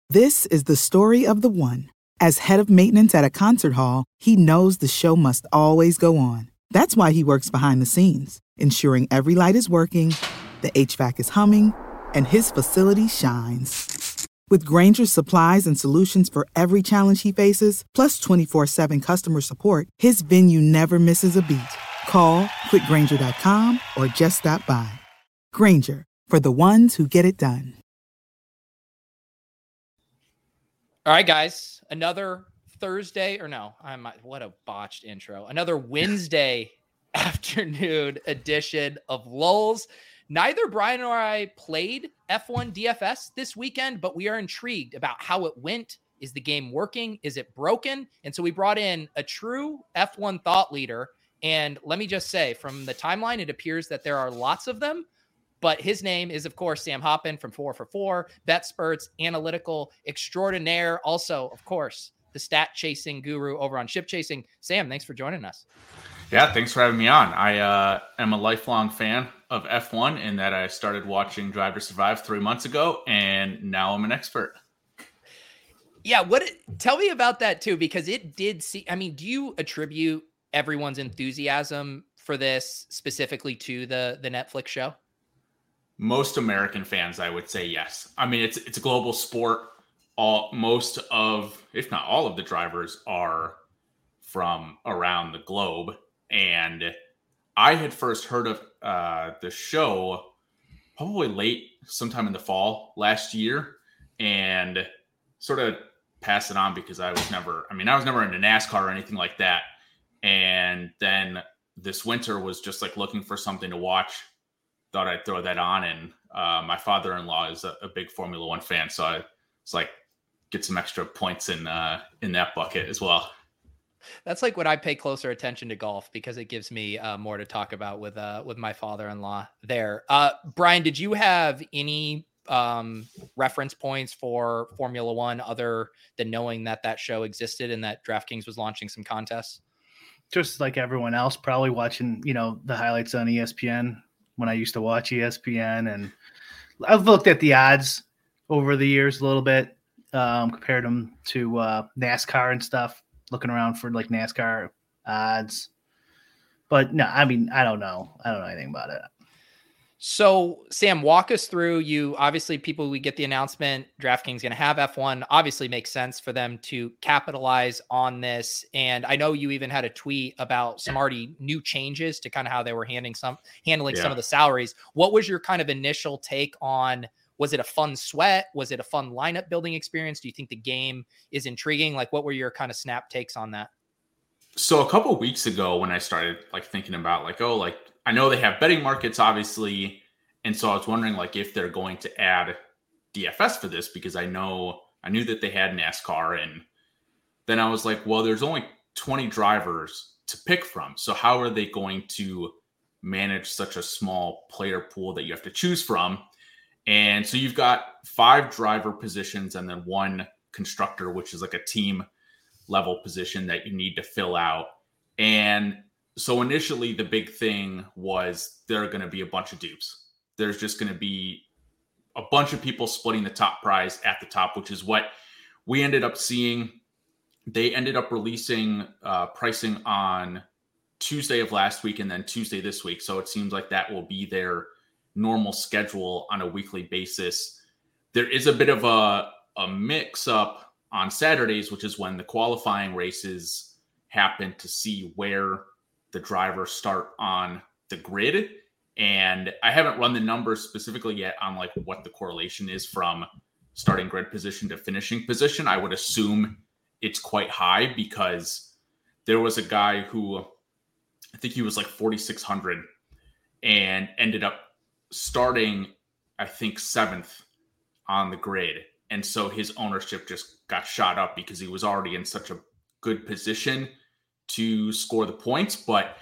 This is the story of the one. As head of maintenance at a concert hall, he knows the show must always go on. That's why he works behind the scenes, ensuring every light is working, the HVAC is humming, and his facility shines. With Grainger's supplies and solutions for every challenge he faces, plus 24/7 customer support, his venue never misses a beat. Call quickgrainger.com or just stop by. Grainger, for the ones who get it done. All right, guys, another Thursday, what a botched intro. Another Wednesday afternoon edition of Lulz. Neither Brian or I played F1 DFS this weekend, but we are intrigued about how it went. Is the game working? Is it broken? And so we brought in a true F1 thought leader. And let me just say, from the timeline, it appears that there are lots of them. But his name is, of course, Sam Hoppen from 4for4, BetSperts, analytical extraordinaire. Also, of course, the stat chasing guru over on Ship Chasing. Sam, thanks for joining us. Yeah, thanks for having me on. I am a lifelong fan of F1 in that I started watching Drive to Survive 3 months ago, and now I'm an expert. Yeah, tell me about that too, because it did see. I mean, do you attribute everyone's enthusiasm for this specifically to the Netflix show? Most American fans, I would say yes. I mean, it's a global sport. Most of, if not all of the drivers are from around the globe. And I had first heard of the show probably late, sometime in the fall last year, and sort of passed it on because I was never into NASCAR or anything like that. And then this winter was just like looking for something to watch. Thought I'd throw that on, and my father-in-law is a big Formula One fan, so I was like, get some extra points in that bucket as well. That's like when I pay closer attention to golf because it gives me more to talk about with my father-in-law there. Brian, did you have any reference points for Formula One other than knowing that show existed and that DraftKings was launching some contests? Just like everyone else, probably watching, the highlights on ESPN when I used to watch ESPN, and I've looked at the odds over the years a little bit, compared them to NASCAR and stuff, looking around for like NASCAR odds. But no, I mean, I don't know anything about it. So, Sam, walk us through. We get the announcement, DraftKings going to have F1. Obviously makes sense for them to capitalize on this. And I know you even had a tweet about some already new changes to kind of how they were handling some of the salaries. What was your kind of initial take on, was it a fun sweat? Was it a fun lineup building experience? Do you think the game is intriguing? Like, what were your kind of snap takes on that? So a couple of weeks ago when I started thinking about I know they have betting markets, obviously. And so I was wondering if they're going to add DFS for this, because I knew that they had NASCAR. And then I was like, well, there's only 20 drivers to pick from. So how are they going to manage such a small player pool that you have to choose from? And so you've got 5 driver positions and then 1 constructor, which is like a team level position that you need to fill out. And so initially the big thing was there are going to be a bunch of dupes. There's just going to be a bunch of people splitting the top prize at the top, which is what we ended up seeing. They ended up releasing pricing on Tuesday of last week and then Tuesday this week. So it seems like that will be their normal schedule on a weekly basis. There is a bit of a mix up on Saturdays, which is when the qualifying races happen, to see where the drivers start on the grid. And I haven't run the numbers specifically yet on what the correlation is from starting grid position to finishing position. I would assume it's quite high, because there was a guy who, I think he was 4,600 and ended up starting, I think, 7th on the grid. And so his ownership just got shot up because he was already in such a good position to score the points. But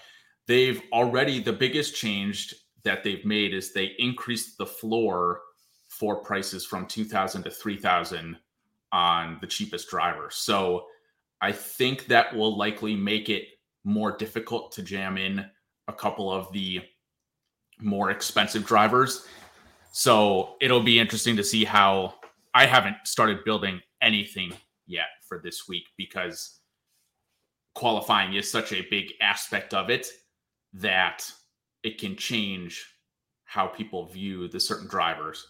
the biggest change that they've made is they increased the floor for prices from 2,000 to 3,000 on the cheapest driver. So I think that will likely make it more difficult to jam in a couple of the more expensive drivers. So it'll be interesting to see how I haven't started building anything yet for this week because qualifying is such a big aspect of it that it can change how people view the certain drivers.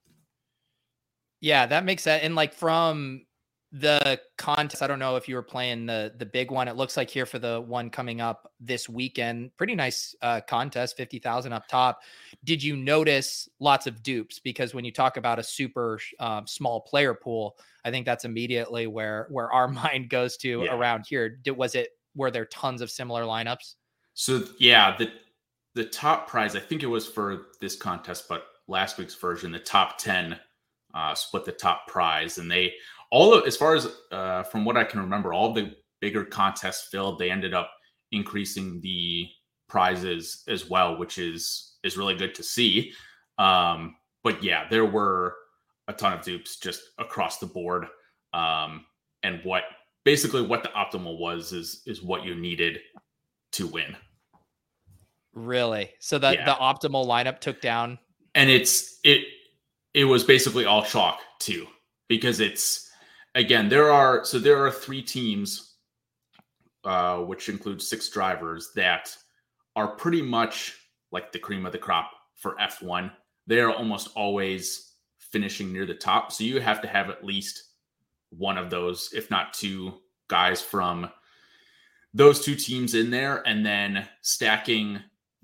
Yeah, that makes sense. And like from the contest, I don't know if you were playing the big one. It looks like here for the one coming up this weekend, pretty nice contest, 50,000 up top. Did you notice lots of dupes? Because when you talk about a super small player pool, I think that's immediately where our mind goes to around here. Were there tons of similar lineups? So yeah, the top prize, I think it was for this contest, but last week's version, the top 10 split the top prize, and as far as from what I can remember, all the bigger contests filled, they ended up increasing the prizes as well, which is really good to see. But yeah, there were a ton of dupes just across the board. And what the optimal was is what you needed to win. Really? So the optimal lineup took down. And it was basically all chalk too, because again, there are 3 teams, which includes 6 drivers that are pretty much like the cream of the crop for F1. They are almost always finishing near the top. So you have to have at least one of those, if not 2 guys from those 2 teams in there, and then stacking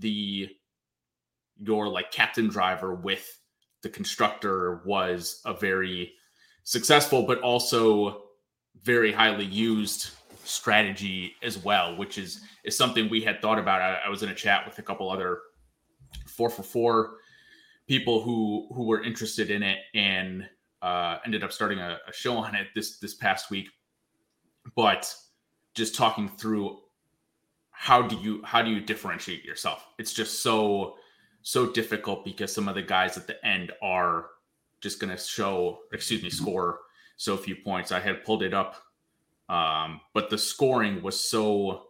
your like captain driver with the constructor was a very successful, but also very highly used strategy as well, which is something we had thought about. I was in a chat with a couple other 4for4 people who were interested in it and ended up starting a show on it this past week. But just talking through how do you differentiate yourself? It's just so difficult because some of the guys at the end are just going to score so few points. I had pulled it up, but the scoring was so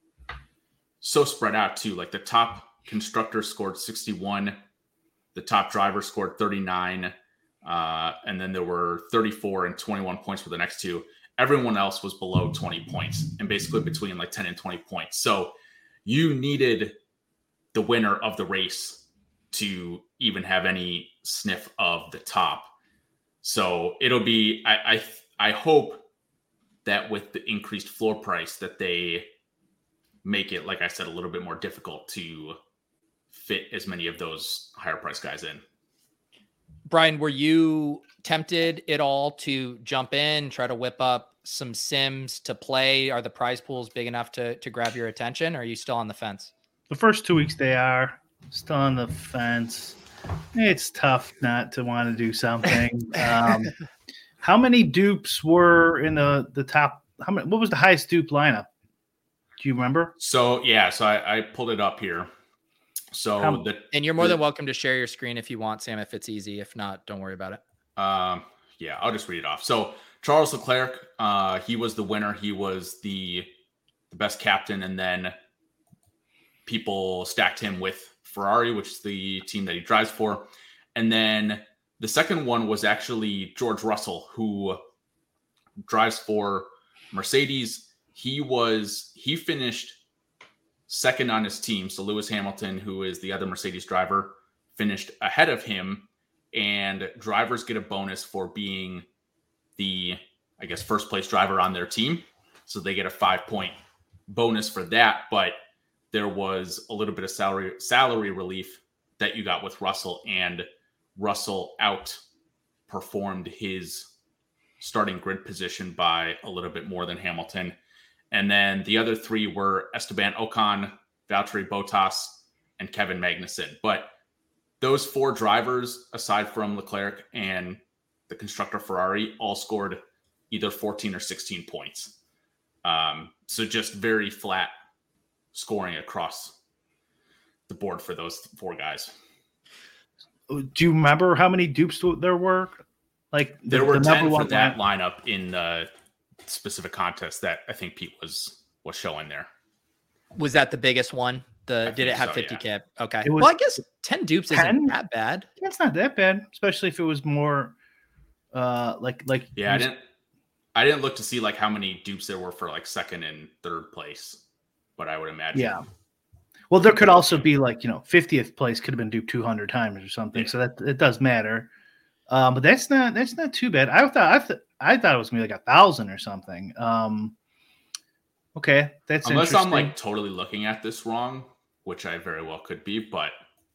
spread out too. Like the top constructor scored 61, the top driver scored 39, and then there were 34 and 21 points for the next 2. Everyone else was below 20 points and basically between like 10 and 20 points. So you needed the winner of the race to even have any sniff of the top. So it'll be, I hope that with the increased floor price that they make it, like I said, a little bit more difficult to fit as many of those higher price guys in. Brian, were you tempted at all to jump in, try to whip up some sims to play? Are the prize pools big enough to grab your attention, or are you still on the fence? The first 2 weeks they are still on the fence. It's tough not to want to do something. How many dupes were in the top? What was the highest dupe lineup? Do you remember? So I pulled it up here. So and you're more than welcome to share your screen if you want, Sam, if it's easy. If not, don't worry about it. I'll just read it off. So Charles Leclerc, he was the winner. He was the best captain, and then people stacked him with Ferrari, which is the team that he drives for. And then the second one was actually George Russell, who drives for Mercedes. He finished second on his team. So Lewis Hamilton, who is the other Mercedes driver, finished ahead of him, and drivers get a bonus for being the, I guess, first place driver on their team. So they get a 5-point bonus for that. But there was a little bit of salary relief that you got with Russell, and Russell outperformed his starting grid position by a little bit more than Hamilton. And then the other 3 were Esteban Ocon, Valtteri Bottas, and Kevin Magnussen. But those 4 drivers, aside from Leclerc and the constructor Ferrari, all scored either 14 or 16 points. So just very flat scoring across the board for those 4 guys. Do you remember how many dupes there were? Like there were 10 for that lineup in the specific contest that I think Pete was showing there. Was that the biggest one? Did it have 50K? Yeah. Okay. Well, I guess 10 dupes isn't that bad. It's not that bad, especially if it was more Yeah, I didn't look to see like how many dupes there were for like second and third place, but I would imagine. Yeah. Well, there could also be like 50th place could have been duped 200 times or something, Yeah. so that it does matter. But that's not too bad. I thought it was gonna be like 1,000 or something. Okay, that's unless interesting. I'm like totally looking at this wrong, which I very well could be, but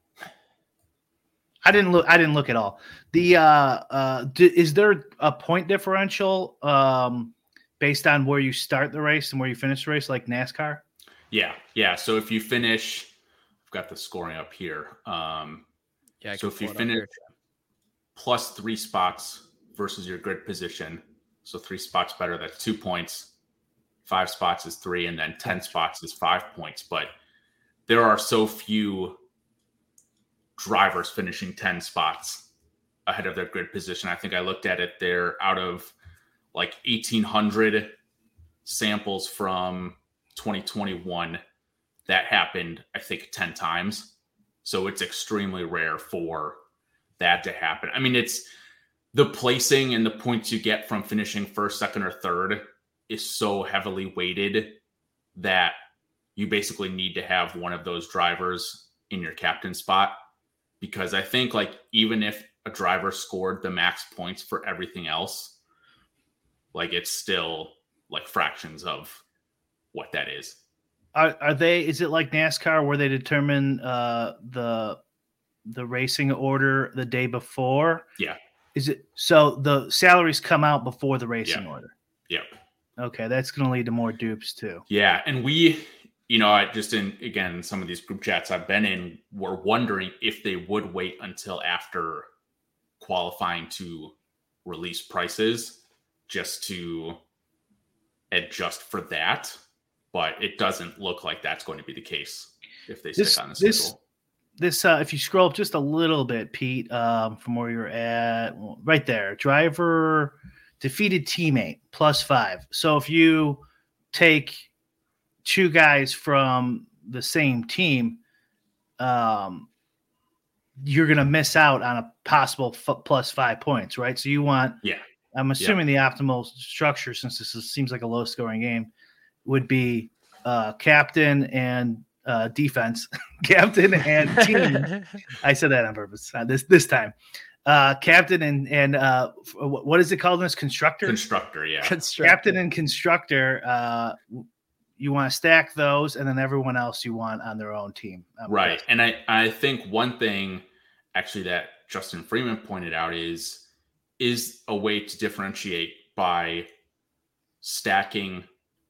I didn't look at all. The is there a point differential based on where you start the race and where you finish the race, like NASCAR? Yeah. So if you finish, I've got the scoring up here. So if you finish plus 3 spots versus your grid position, so 3 spots better, that's 2 points. 5 spots is 3, and then 10 spots is 5 points. But there are so few drivers finishing 10 spots ahead of their grid position. I think I looked at it there out of like 1,800 samples from 2021 that happened, I think 10 times. So it's extremely rare for that to happen. I mean, it's the placing and the points you get from finishing first, second, or third is so heavily weighted that you basically need to have one of those drivers in your captain spot. Because I think like even if a driver scored the max points for everything else, like it's still like fractions of what that is. Is it like NASCAR where they determine the racing order the day before? Yeah. Is it so the salaries come out before the racing order? Yep. Okay, that's going to lead to more dupes too. Yeah, and we, I just in some of these group chats I've been in, were wondering if they would wait until after qualifying to release prices just to adjust for that. But it doesn't look like that's going to be the case if they stick on the schedule. This if you scroll up just a little bit, Pete, from where you're at, right there, driver defeated teammate +5. So if you take 2 guys from the same team, you're going to miss out on a possible +5 points, right? So you want, I'm assuming the optimal structure, since this seems like a low scoring game, would be captain and defense, captain and team. I said that on purpose this time. Captain and what is it called in this? Constructor? Constructor, yeah. Captain and constructor. You want to stack those, and then everyone else you want on their own team. Right. And I think one thing actually that Justin Freeman pointed out is a way to differentiate by stacking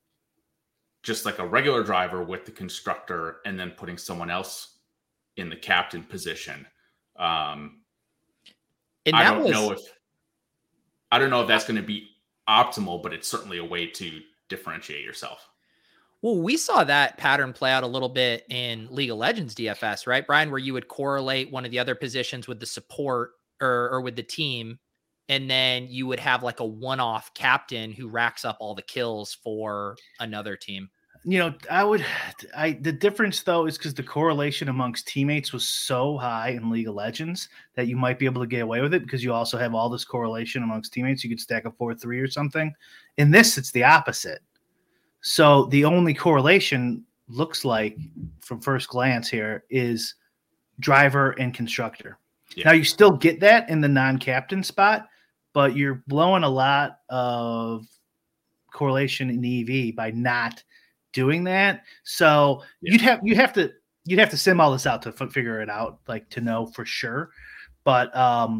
just like a regular driver with the constructor and then putting someone else in the captain position. I don't know if that's going to be optimal, but it's certainly a way to differentiate yourself. Well, we saw that pattern play out a little bit in League of Legends DFS, right, Brian, where you would correlate one of the other positions with the support or with the team, and then you would have like a one-off captain who racks up all the kills for another team. The difference though is because the correlation amongst teammates was so high in League of Legends that you might be able to get away with it because you also have all this correlation amongst teammates. You could stack a 4-3 or something. In this, it's the opposite. So the only correlation looks like from first glance here is driver and constructor. Yeah. Now you still get that in the non-captain spot, but you're blowing a lot of correlation in EV by not doing that. So you'd have to sim all this out to figure it out, like to know for sure. But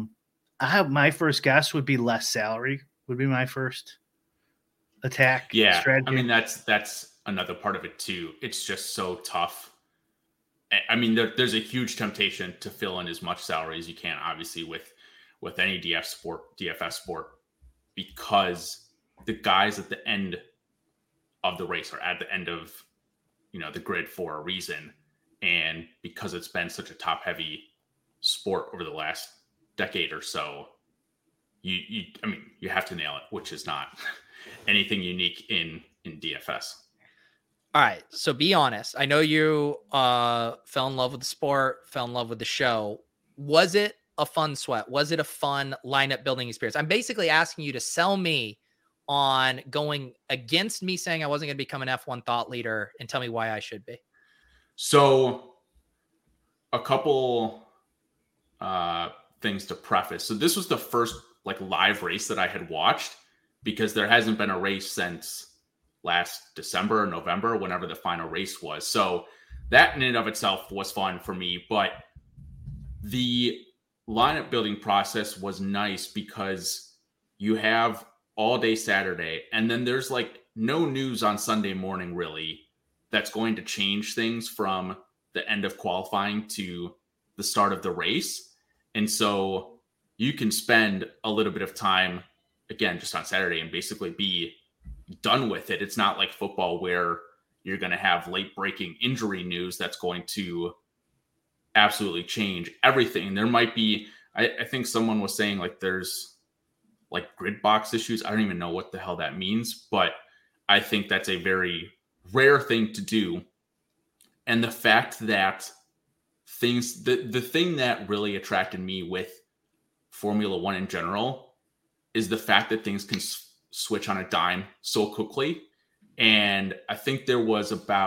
my first guess would be less salary would be my first attack. Yeah. Strategy. I mean, that's another part of it too. It's just so tough. I mean, there's a huge temptation to fill in as much salary as you can, obviously with any DFS sport, because the guys at the end of the race are at the end of, the grid for a reason. And because it's been such a top heavy sport over the last decade or so, you have to nail it, which is not anything unique in DFS. All right. So be honest. I know you fell in love with the sport, fell in love with the show. Was it a fun sweat? Was it a fun lineup building experience? I'm basically asking you to sell me on going against me saying I wasn't going to become an F1 thought leader and tell me why I should be. So a couple things to preface. So this was the first like live race that I had watched because there hasn't been a race since last December or November, whenever the final race was. So that in and of itself was fun for me, but the lineup building process was nice because you have all day Saturday, and then there's like no news on Sunday morning really that's going to change things from the end of qualifying to the start of the race. And so you can spend a little bit of time again just on Saturday and basically be done with it. It's not like football where you're going to have late breaking injury news that's going to absolutely change everything. There might be, I think someone was saying like there's like grid box issues. I don't even know what the hell that means, but I think that's a very rare thing to do. And the fact that things, the thing that really attracted me with Formula One in general is the fact that things can switch on a dime so quickly. And I think there were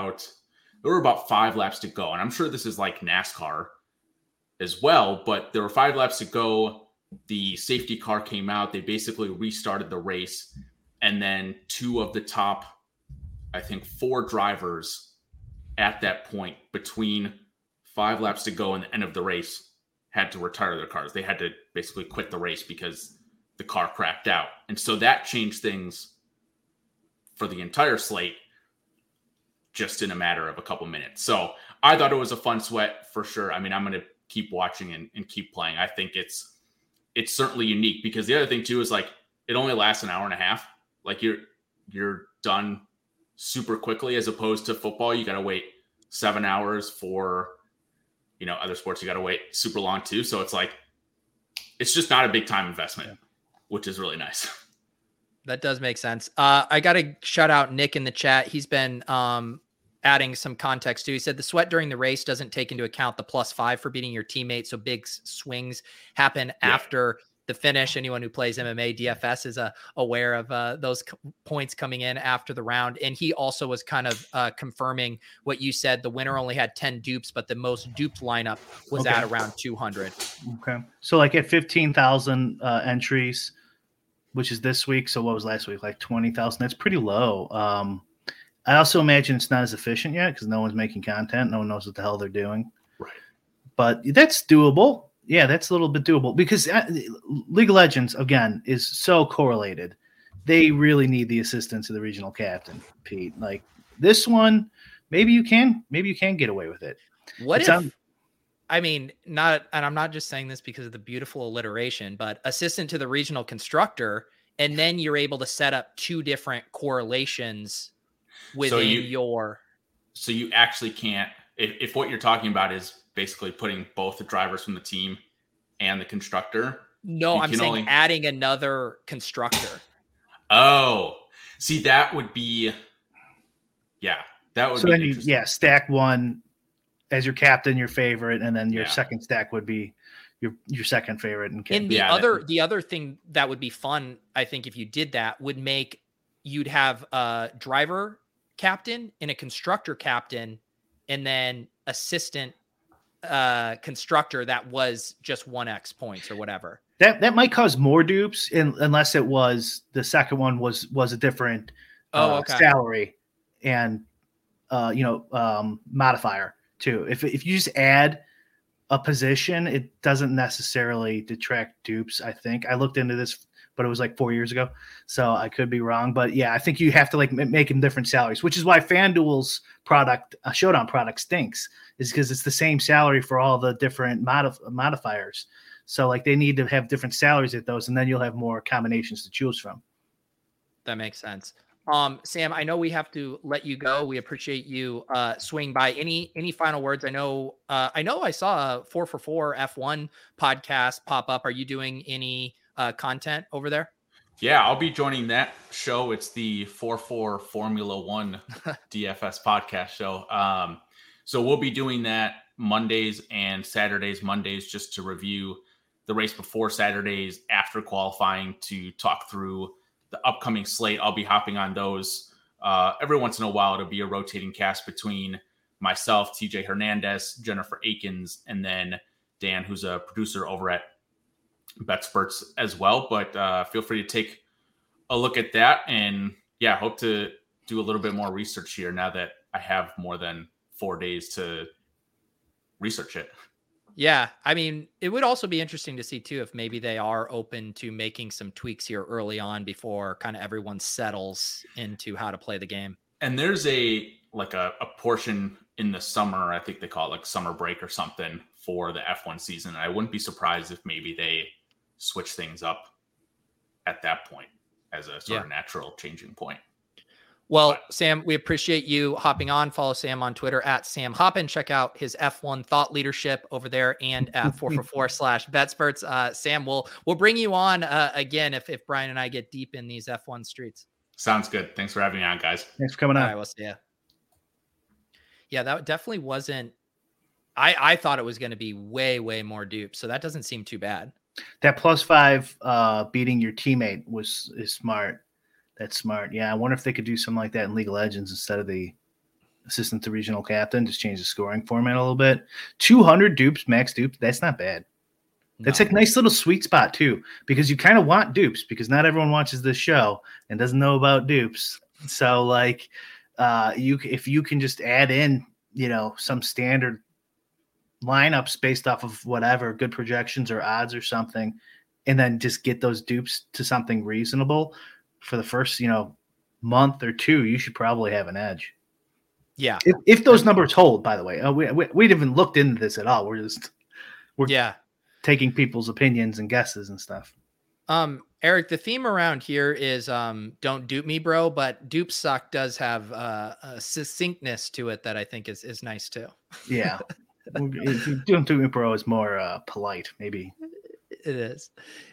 about 5 laps to go. And I'm sure this is like NASCAR as well, but there were 5 laps to go. The safety car came out. They basically restarted the race. And then 2 of the top, I think 4 drivers at that point between 5 laps to go and the end of the race had to retire their cars. They had to basically quit the race because the car crapped out. And so that changed things for the entire slate just in a matter of a couple minutes. So I thought it was a fun sweat for sure. I mean, I'm going to keep watching and keep playing. I think it's certainly unique because the other thing too is like it only lasts an hour and a half. Like you're done super quickly as opposed to football. You got to wait 7 hours for, other sports. You got to wait super long too. So it's like, it's just not a big time investment, which is really nice. That does make sense. I got to shout out Nick in the chat. He's been adding some context too. He said the sweat during the race doesn't take into account the +5 for beating your teammate. So big swings happen after the finish. Anyone who plays MMA DFS is aware of those points coming in after the round. And he also was kind of confirming what you said. The winner only had 10 dupes, but the most duped lineup was at around 200. Okay. So like at 15,000 entries, which is this week. So what was last week? Like 20,000. That's pretty low. I also imagine it's not as efficient yet because no one's making content. No one knows what the hell they're doing. Right. But that's doable. Yeah, that's a little bit doable because League of Legends, again, is so correlated. They really need the assistance of the regional captain, Pete. Like this one, maybe you can get away with it. And I'm not just saying this because of the beautiful alliteration, but assistant to the regional constructor, and then you're able to set up 2 different correlations within your. So you actually can't, if what you're talking about is basically putting both the drivers from the team and the constructor. No, I'm saying adding another constructor. Oh, see, that would be, that would so be then interesting. Stack one as your captain, your favorite, and then your second stack would be your second favorite. And the other thing that would be fun, I think, if you did that, you'd have a driver captain and a constructor captain, and then assistant constructor that was just 1x points or whatever. That might cause more dupes unless it was the second one was a different salary and modifier too. If you just add a position, it doesn't necessarily detract dupes. I think I looked into this, but it was like 4 years ago, so I could be wrong. But yeah, I think you have to like make them different salaries, which is why FanDuel's product, Showdown product, stinks. Is because it's the same salary for all the different modifiers. So like they need to have different salaries at those, and then you'll have more combinations to choose from. That makes sense. Sam, I know we have to let you go. We appreciate you swinging by. Any final words? I know I saw a 4for4 F1 podcast pop up. Are you doing any content over there? Yeah, I'll be joining that show. It's the 4-4 Formula One DFS podcast show. So we'll be doing that Mondays and Saturdays. Mondays just to review the race before Saturdays, after qualifying, to talk through the upcoming slate. I'll be hopping on those every once in a while. It'll be a rotating cast between myself, TJ Hernandez, Jennifer Akins, and then Dan, who's a producer over at BetSperts as well. But feel free to take a look at that. And yeah, hope to do a little bit more research here now that I have more than 4 days to research it. Yeah. I mean, it would also be interesting to see too, if maybe they are open to making some tweaks here early on before kind of everyone settles into how to play the game. And there's a portion in the summer, I think they call it like summer break or something for the F1 season. I wouldn't be surprised if maybe they switch things up at that point as a sort of natural changing point. Well, Sam, we appreciate you hopping on. Follow Sam on Twitter at Sam Hoppin. Check out his F1 thought leadership over there and at 444/BetSperts. Sam, we'll bring you on again if Brian and I get deep in these F1 streets. Sounds good. Thanks for having me on, guys. Thanks for coming on. All right, we'll see you. Yeah, that definitely wasn't. I thought it was going to be way, way more dupes, so that doesn't seem too bad. That +5 beating your teammate is smart. That's smart. Yeah, I wonder if they could do something like that in League of Legends instead of the assistant to regional captain. Just change the scoring format a little bit. 200 dupes, max dupes. That's not bad. That's a nice little sweet spot too, because you kind of want dupes because not everyone watches this show and doesn't know about dupes. So like, if you can just add in, some standard lineups based off of whatever good projections or odds or something, and then just get those dupes to something reasonable for the first, month or two, you should probably have an edge. Yeah. If those numbers hold, by the way, we haven't looked into this at all. We're taking people's opinions and guesses and stuff. Eric, the theme around here is don't dupe me, bro, but dupe suck does have a succinctness to it that I think is nice too. Yeah. Don't dupe me, bro is more polite, maybe. It is.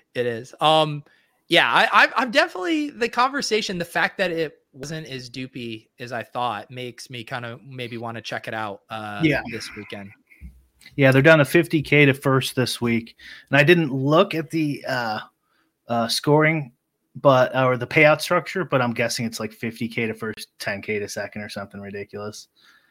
Yeah, I'm definitely the conversation. The fact that it wasn't as dupey as I thought makes me kind of maybe want to check it out this weekend. Yeah, they're down to 50K to first this week. And I didn't look at the scoring or the payout structure, but I'm guessing it's like 50K to first, 10K to second or something ridiculous.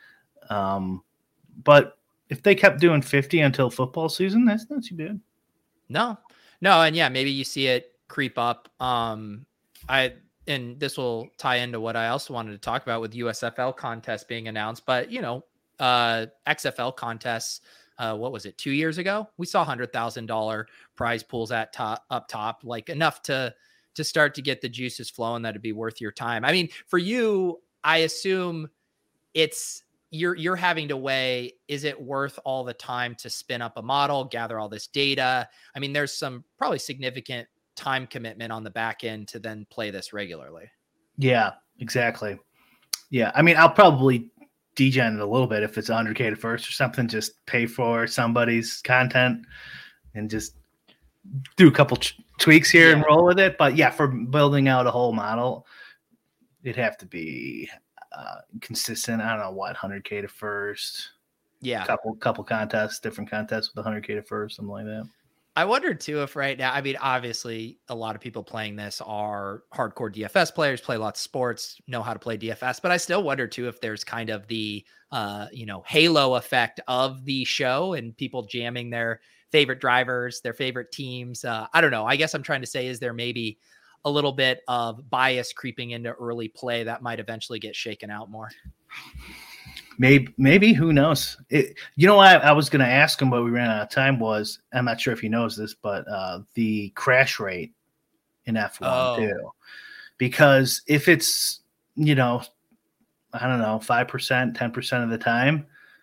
But if they kept doing 50 until football season, that's not too bad. No. And yeah, maybe you see it creep up. And this will tie into what I also wanted to talk about with USFL contests being announced, but XFL contests, what was it, 2 years ago? We saw $100,000 prize pools up top, like enough to start to get the juices flowing that'd be worth your time. I mean, for you, I assume it's you're having to weigh, is it worth all the time to spin up a model, gather all this data? I mean, there's some probably significant time commitment on the back end to then play this regularly. Yeah, exactly. Yeah. I mean, I'll probably degen it a little bit if it's 100K to first or something, just pay for somebody's content and just do a couple tweaks here and roll with it. But yeah, for building out a whole model, it'd have to be consistent. I don't know what, 100K to first. Yeah. Couple contests, different contests with 100K to first, something like that. I wonder too if right now, I mean, obviously a lot of people playing this are hardcore DFS players, play lots of sports, know how to play DFS, but I still wonder too if there's kind of the, halo effect of the show and people jamming their favorite drivers, their favorite teams. I don't know. I guess I'm trying to say, is there maybe a little bit of bias creeping into early play that might eventually get shaken out more? Maybe who knows? What I was going to ask him, but we ran out of time, was, I'm not sure if he knows this, but the crash rate in F1 too. Because if it's, I don't know, 5%, 10% of the time,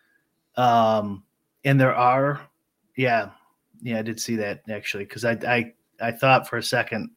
and there are, I did see that actually, because I thought for a second,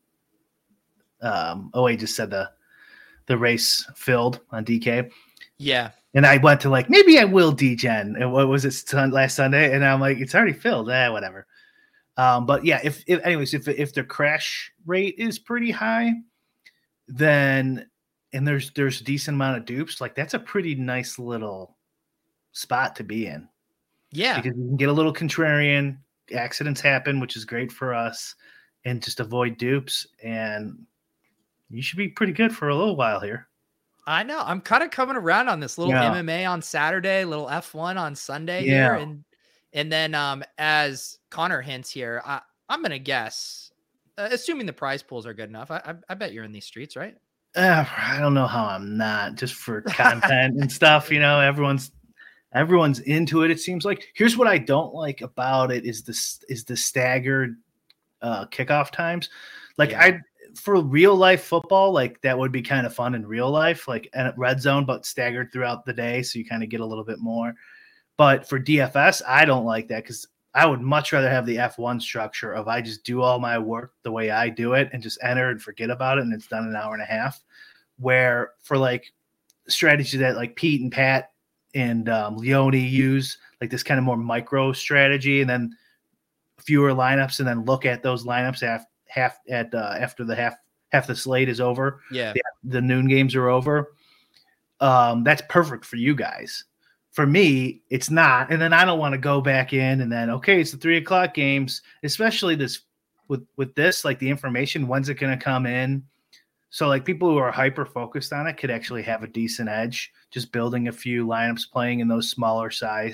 he just said the race filled on DK. Yeah. And I went to maybe I will degen. And what was it last Sunday? And I'm like, it's already filled. Whatever. But yeah, if the crash rate is pretty high, then, and there's a decent amount of dupes, that's a pretty nice little spot to be in. Yeah. Because you can get a little contrarian, accidents happen, which is great for us, and just avoid dupes. And you should be pretty good for a little while here. I know. I'm kind of coming around on this little MMA on Saturday, little F1 on Sunday here. And then as Connor hints here, I'm going to guess, assuming the prize pools are good enough, I bet you're in these streets, right? I don't know how I'm not, just for content and stuff. Everyone's into it. It seems like. Here's what I don't like about it is the staggered kickoff times. For real life football, like that would be kind of fun in real life, like at red zone, but staggered throughout the day. So you kind of get a little bit more. But for DFS, I don't like that because I would much rather have the F1 structure of I just do all my work the way I do it and just enter and forget about it. And it's done in an hour and a half. Where for like strategy that like Pete and Pat and Leone use, like this kind of more micro strategy, and then fewer lineups, and then look at those lineups after the half the slate is over. Yeah. The noon games are over. That's perfect for you guys. For me, it's not. And then I don't want to go back in and then, okay, it's the 3:00 games, especially this with this, like the information, when's it going to come in? So like people who are hyper focused on it could actually have a decent edge, just building a few lineups, playing in those smaller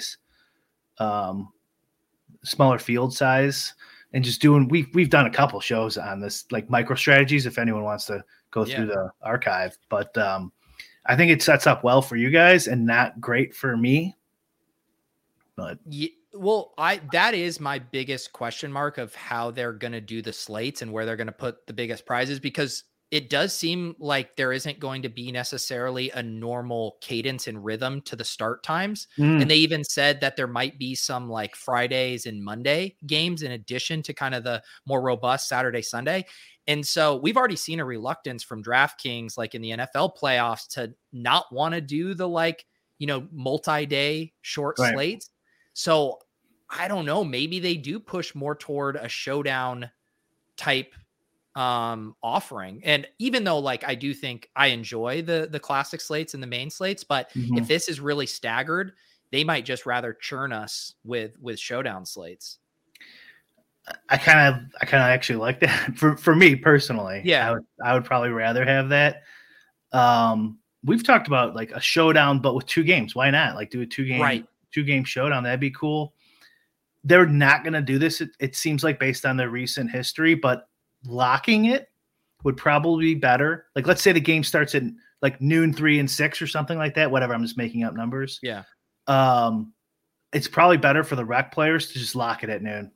field size. And just doing, we've done a couple shows on this, like micro strategies, if anyone wants to go through the archive. But I think it sets up well for you guys and not great for me. But that is my biggest question mark of how they're going to do the slates and where they're going to put the biggest prizes, because it does seem like there isn't going to be necessarily a normal cadence and rhythm to the start times. And they even said that there might be some like Fridays and Monday games in addition to kind of the more robust Saturday, Sunday. And so we've already seen a reluctance from DraftKings, like in the NFL playoffs, to not want to do the multi-day short slates. So I don't know, maybe they do push more toward a showdown type offering. And even though I do think I enjoy the classic slates and the main slates, but if this is really staggered, they might just rather churn us with showdown slates. I kind of actually like that for me personally. Yeah. I would probably rather have that. We've talked about like a showdown, but with 2 games. Why not? Like do a 2-game showdown. That'd be cool. They're not going to do this. It seems like based on their recent history, but locking it would probably be better. Like, let's say the game starts at like noon, 3 and 6 or something like that. Whatever. I'm just making up numbers. Yeah. It's probably better for the rec players to just lock it at noon.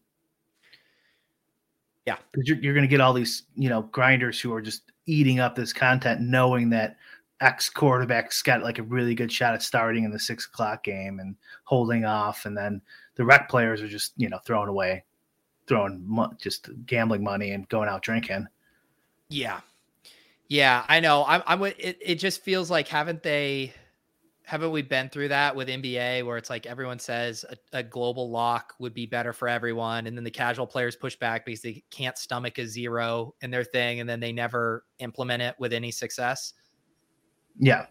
Yeah. Because you're going to get all these, grinders who are just eating up this content, knowing that X quarterback's got like a really good shot at starting in the 6:00 game and holding off. And then the rec players are just, throwing just gambling money and going out drinking. Yeah. I know. It just feels like, haven't we been through that with NBA where it's like everyone says a global lock would be better for everyone. And then the casual players push back because they can't stomach a 0 in their thing. And then they never implement it with any success. Yeah.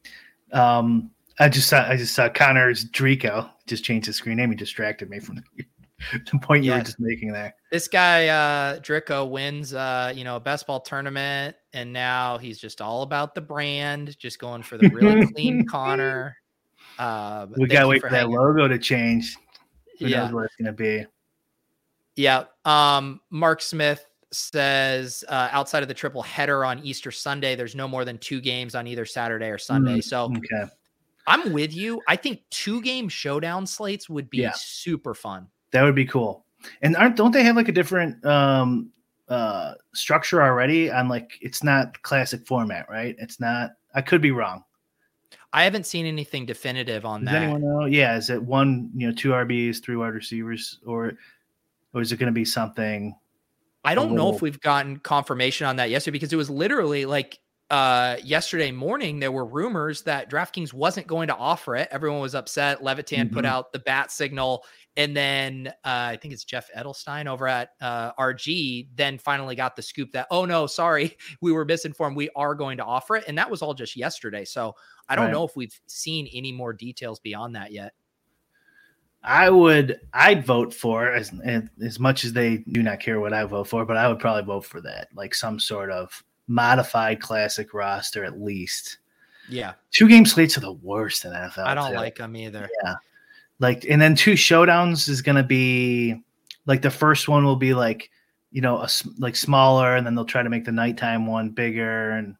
I just saw Connor's Drico just changed his screen name. He distracted me from the point you were just making there. This guy, Drico, wins, a best ball tournament, and now he's just all about the brand, just going for the really clean Connor. We gotta wait for that logo to change. Who knows what it's gonna be? Yeah. Mark Smith says outside of the triple header on Easter Sunday, there's no more than 2 games on either Saturday or Sunday. So okay. I'm with you. I think 2-game showdown slates would be super fun. That would be cool. And don't they have like a different structure already on like, it's not classic format, right? It's not, I could be wrong. I haven't seen anything definitive on that. Does anyone know? Yeah. Is it 1, 2 RBs, 3 wide receivers, or is it going to be something? I don't know if we've gotten confirmation on that yesterday, because it was literally like yesterday morning, there were rumors that DraftKings wasn't going to offer it. Everyone was upset. Levitan put out the bat signal. And then I think it's Jeff Edelstein over at RG then finally got the scoop that, oh, no, sorry, we were misinformed. We are going to offer it. And that was all just yesterday. So I don't know if we've seen any more details beyond that yet. I'd vote for as much as they do not care what I vote for, but I would probably vote for that, like some sort of modified classic roster at least. Yeah. 2-game slates are the worst in NFL. I don't like them either. Yeah. Like, and then 2 showdowns is going to be like the first one will be like, like smaller, and then they'll try to make the nighttime one bigger. And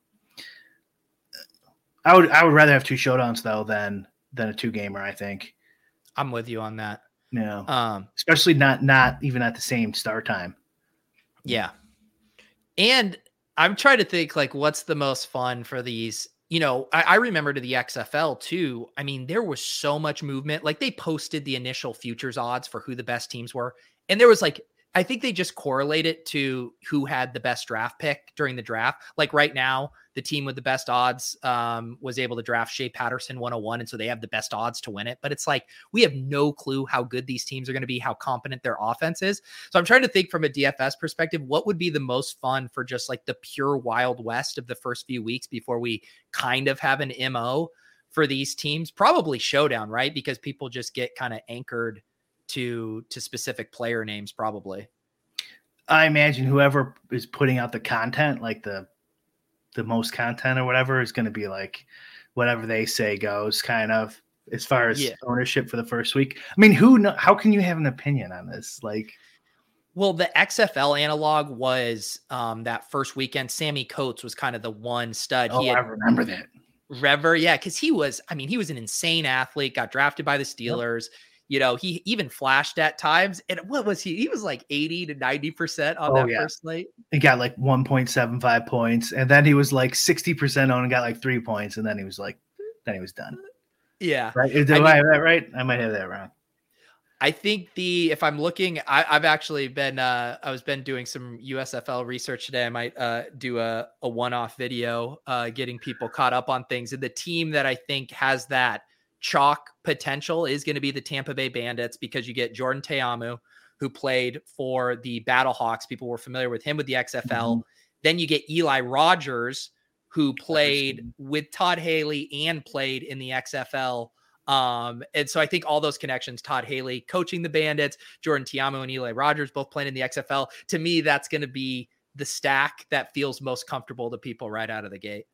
I would rather have 2 showdowns though than a 2-gamer, I think. I'm with you on that. Yeah. Especially not even at the same start time. Yeah. And I'm trying to think like what's the most fun for these. I remember to the XFL too. I mean, there was so much movement. Like they posted the initial futures odds for who the best teams were. And there was like, I think they just correlate it to who had the best draft pick during the draft. Like right now, the team with the best odds was able to draft Shea Patterson 101. And so they have the best odds to win it. But it's like, we have no clue how good these teams are going to be, how competent their offense is. So I'm trying to think from a DFS perspective, what would be the most fun for just like the pure Wild West of the first few weeks before we kind of have an MO for these teams? Probably Showdown, right? Because people just get kind of anchored to specific player names, probably. I imagine whoever is putting out the content, like the most content or whatever, is going to be like whatever they say goes, kind of, as far as ownership for the first week. I mean, how can you have an opinion on this? Like, well, the XFL analog was that first weekend. Sammy Coates was kind of the one stud. I remember that. Rever, yeah, because he was an insane athlete, got drafted by the Steelers. Yep. He even flashed at times. And what was he? He was like 80 to 90% on that first slate. He got like 1.75 points. And then he was like 60% on and got like 3 points. And then he was done. Yeah. Right. I have that right? I might have that wrong. I think if I'm looking, I've actually been, I've been doing some USFL research today. I might do a one-off video getting people caught up on things. And the team that I think has that chalk potential is going to be the Tampa Bay Bandits, because you get Jordan Ta'amu, who played for the Battlehawks. People were familiar with him with the XFL. Mm-hmm. Then you get Eli Rogers, who played with Todd Haley and played in the XFL. And so I think all those connections, Todd Haley coaching the Bandits, Jordan Ta'amu and Eli Rogers both playing in the XFL. To me, that's going to be the stack that feels most comfortable to people right out of the gate.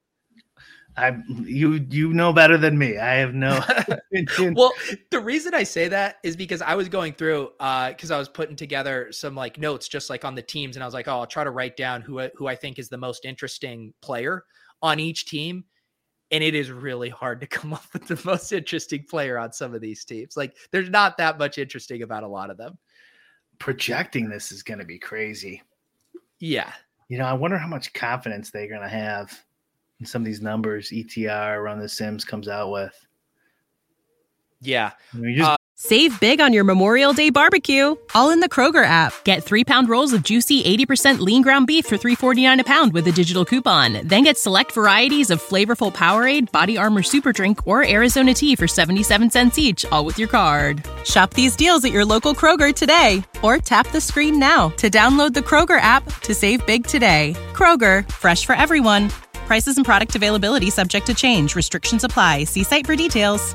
You know better than me. I have no. Well, the reason I say that is because I was going through, because I was putting together some like notes, just like on the teams, and I was like, I'll try to write down who I think is the most interesting player on each team, and it is really hard to come up with the most interesting player on some of these teams. Like, there's not that much interesting about a lot of them. Projecting this is going to be crazy. Yeah, I wonder how much confidence they're going to have in some of these numbers ETR Run the Sims comes out with. Yeah. Save big on your Memorial Day barbecue, all in the Kroger app. Get 3-pound rolls of juicy 80% lean ground beef for $3.49 a pound with a digital coupon. Then get select varieties of flavorful Powerade, Body Armor Super Drink, or Arizona tea for 77 cents each, all with your card. Shop these deals at your local Kroger today, or tap the screen now to download the Kroger app to save big today. Kroger, fresh for everyone. Prices and product availability subject to change. Restrictions apply. See site for details.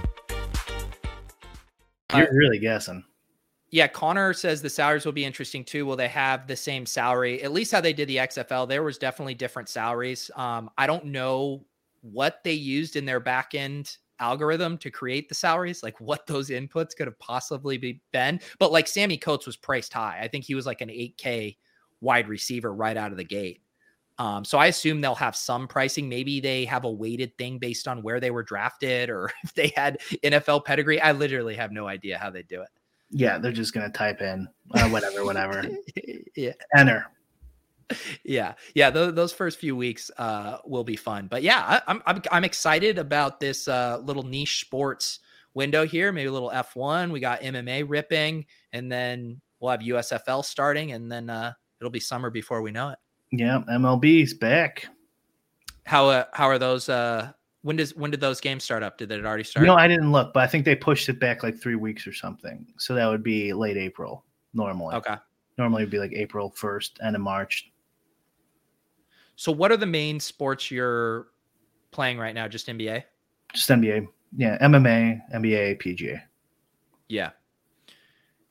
You're really guessing. Yeah, Connor says the salaries will be interesting too. Will they have the same salary? At least how they did the XFL, there was definitely different salaries. I don't know what they used in their back end algorithm to create the salaries, like what those inputs could have possibly been. But like Sammy Coates was priced high. I think he was like an 8K wide receiver right out of the gate. So I assume they'll have some pricing. Maybe they have a weighted thing based on where they were drafted, or if they had NFL pedigree. I literally have no idea how they do it. Yeah, they're just going to type in whatever. Yeah. Enter. Yeah. Those first few weeks will be fun. But yeah, I'm excited about this little niche sports window here. Maybe a little F1. We got MMA ripping, and then we'll have USFL starting, and then it'll be summer before we know it. Yeah, MLB's back. How are those? When did those games start up? Did it already start? I didn't look, but I think they pushed it back like 3 weeks or something. So that would be late April normally. Okay. Normally it'd be like April 1st, end of March. So what are the main sports you're playing right now? Just NBA? Just NBA. Yeah, MMA, NBA, PGA. Yeah.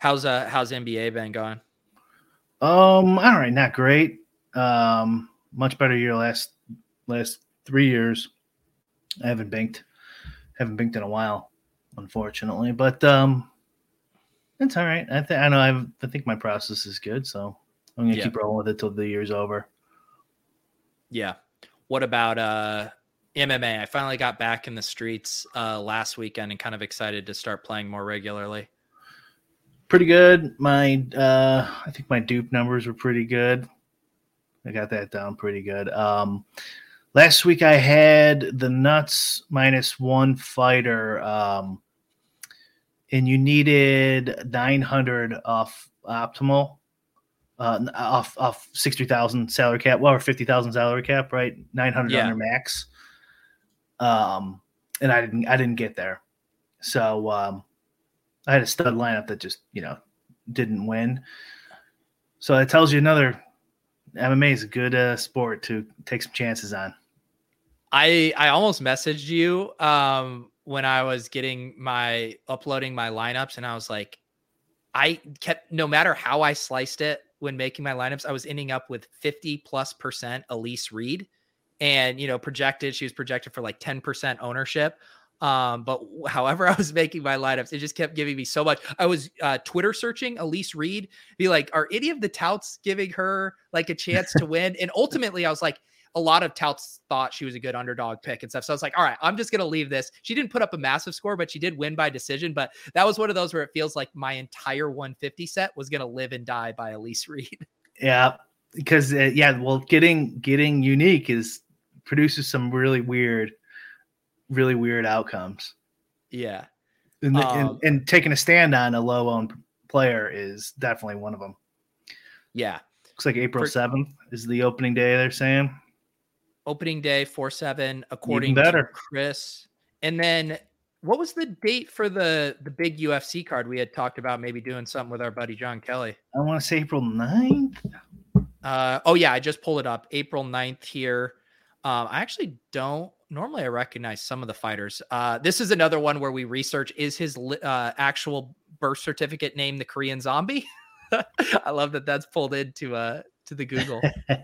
How's NBA been going? All right, not great. Much better year last 3 years. I haven't banked in a while, unfortunately, but it's all right. I think my process is good, so I'm gonna keep rolling with it till the year's over. Yeah. What about MMA? I finally got back in the streets last weekend and kind of excited to start playing more regularly. Pretty good. I think my dupe numbers were pretty good. I got that down pretty good. Last week I had the nuts -1 fighter, and you needed 900 off optimal, off 60,000 salary cap, or 50,000 salary cap, right? 900 under max. And I didn't get there, so I had a stud lineup that just didn't win. So it tells you MMA is a good sport to take some chances on. I almost messaged you when I was uploading my lineups, and I was like, I kept, no matter how I sliced it when making my lineups, I was ending up with 50+% Elise Reed, and she was projected for like 10% ownership. But however I was making my lineups, it just kept giving me so much. I was Twitter searching Elise Reed, be like, are any of the touts giving her like a chance to win? And ultimately I was like, a lot of touts thought she was a good underdog pick and stuff. So I was like, all right, I'm just going to leave this. She didn't put up a massive score, but she did win by decision. But that was one of those where it feels like my entire 150 set was going to live and die by Elise Reed. Yeah. Because getting unique produces some really weird outcomes. Yeah. And taking a stand on a low owned player is definitely one of them. Yeah. Looks like April 7th is the opening day, they're saying. Opening day 4/7, according to Chris. And then what was the date for the big UFC card? We had talked about maybe doing something with our buddy John Kelly. I want to say April 9th. I just pulled it up. April 9th here. I actually don't normally I recognize some of the fighters. This is another one where we research, is his actual birth certificate name the Korean Zombie? I love that that's pulled into to the Google.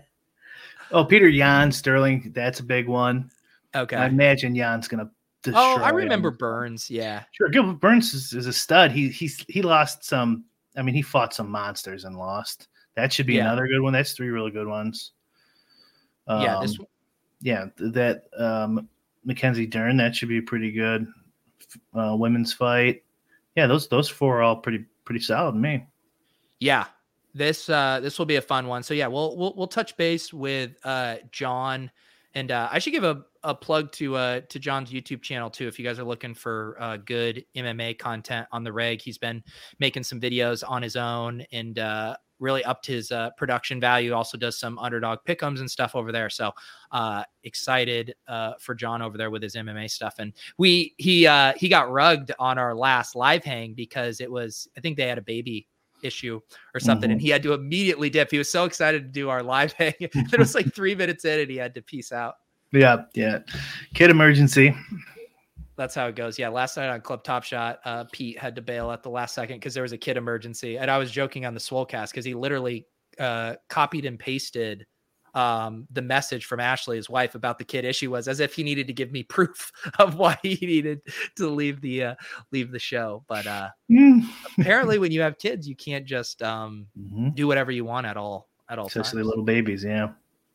Oh, Peter Yan Sterling, that's a big one. Okay. I imagine Jan's going to destroy I remember him. Burns, yeah. Sure, Gilbert Burns is a stud. He lost some, he fought some monsters and lost. That should be another good one. That's 3 really good ones. This one. Yeah, that Mackenzie Dern, that should be a pretty good women's fight. Yeah, those 4 are all pretty solid to me. Yeah, this will be a fun one. So yeah, we'll touch base with John, and I should give a plug to John's YouTube channel too. If you guys are looking for good MMA content on the reg, he's been making some videos on his own and really upped his production value. Also does some underdog pick'ems and stuff over there. So excited for John over there with his MMA stuff. And he got rugged on our last live hang because I think they had a baby issue or something, and he had to immediately dip. He was so excited to do our live hang. It was like 3 minutes in and he had to peace out. Yeah. Kid emergency. That's how it goes. Yeah. Last night on Club Top Shot, Pete had to bail at the last second because there was a kid emergency. And I was joking on the Swolecast because he literally copied and pasted the message from Ashley, his wife, about the kid issue, was as if he needed to give me proof of why he needed to leave the show. But apparently when you have kids, you can't just do whatever you want at all especially times. Little babies. Yeah.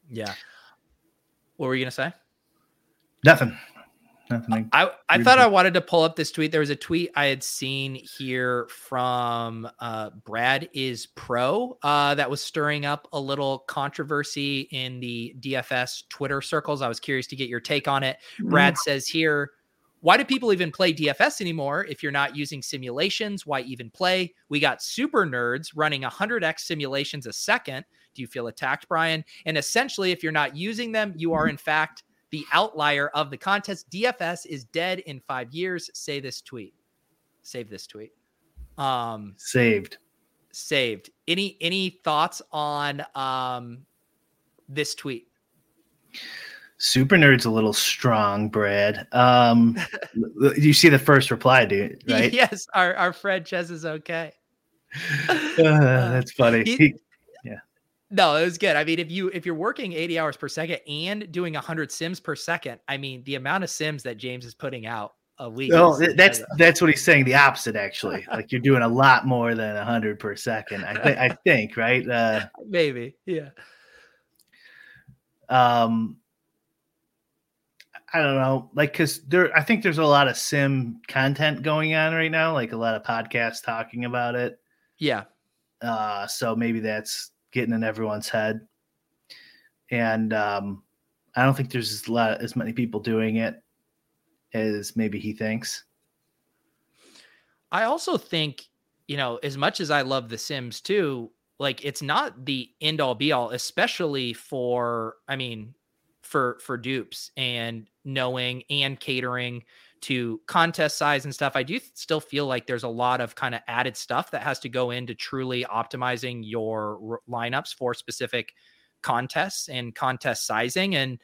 What were you gonna say? Nothing. I thought I wanted to pull up this tweet. There was a tweet I had seen here from Brad is Pro that was stirring up a little controversy in the DFS Twitter circles. I was curious to get your take on it. Brad says here, why do people even play DFS anymore? If you're not using simulations, why even play? We got super nerds running 100x simulations a second. Do you feel attacked, Brian? And essentially, if you're not using them, you are in fact the outlier of the contest. DFS is dead in 5 years. Save this tweet. Saved. Any thoughts on this tweet? Super nerd's a little strong, Brad. You see the first reply, dude, right? Yes, our friend Ches is okay. That's funny. No, it was good. I mean, if you're working 80 hours per second and doing 100 sims per second, I mean, the amount of sims that James is putting out a week. Well, that's what he's saying. The opposite, actually. Like you're doing a lot more than 100 per second. I think, right? Maybe, yeah. I don't know, like, because I think there's a lot of sim content going on right now, like a lot of podcasts talking about it. Yeah. So maybe that's getting in everyone's head, and I don't think there's as many people doing it as maybe he thinks. I also think, as much as I love The Sims too, like it's not the end all be all, especially for dupes and knowing and catering to contest size and stuff. I do still feel like there's a lot of kind of added stuff that has to go into truly optimizing your lineups for specific contests and contest sizing. And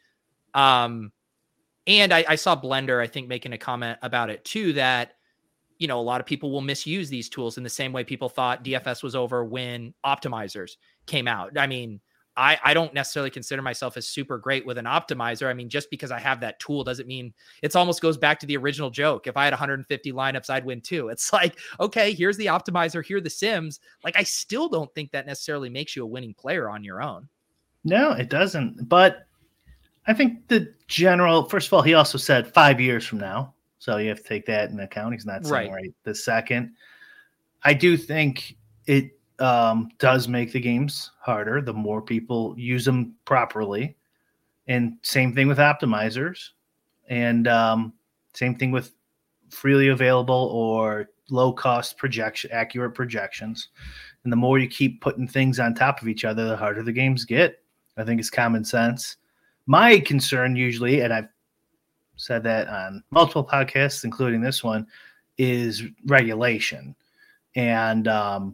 I saw Blender, I think, making a comment about it too, that, a lot of people will misuse these tools in the same way people thought DFS was over when optimizers came out. I mean, I don't necessarily consider myself as super great with an optimizer. I mean, just because I have that tool doesn't mean it almost goes back to the original joke. If I had 150 lineups, I'd win too. It's like, okay, here's the optimizer, here are the sims. Like, I still don't think that necessarily makes you a winning player on your own. No, it doesn't. But I think the general, first of all, he also said 5 years from now. So you have to take that into account. He's not saying right this second. I do think it does make the games harder the more people use them properly. And same thing with optimizers. And same thing with freely available or low-cost accurate projections. And the more you keep putting things on top of each other, the harder the games get. I think it's common sense. My concern usually, and I've said that on multiple podcasts, including this one, is regulation and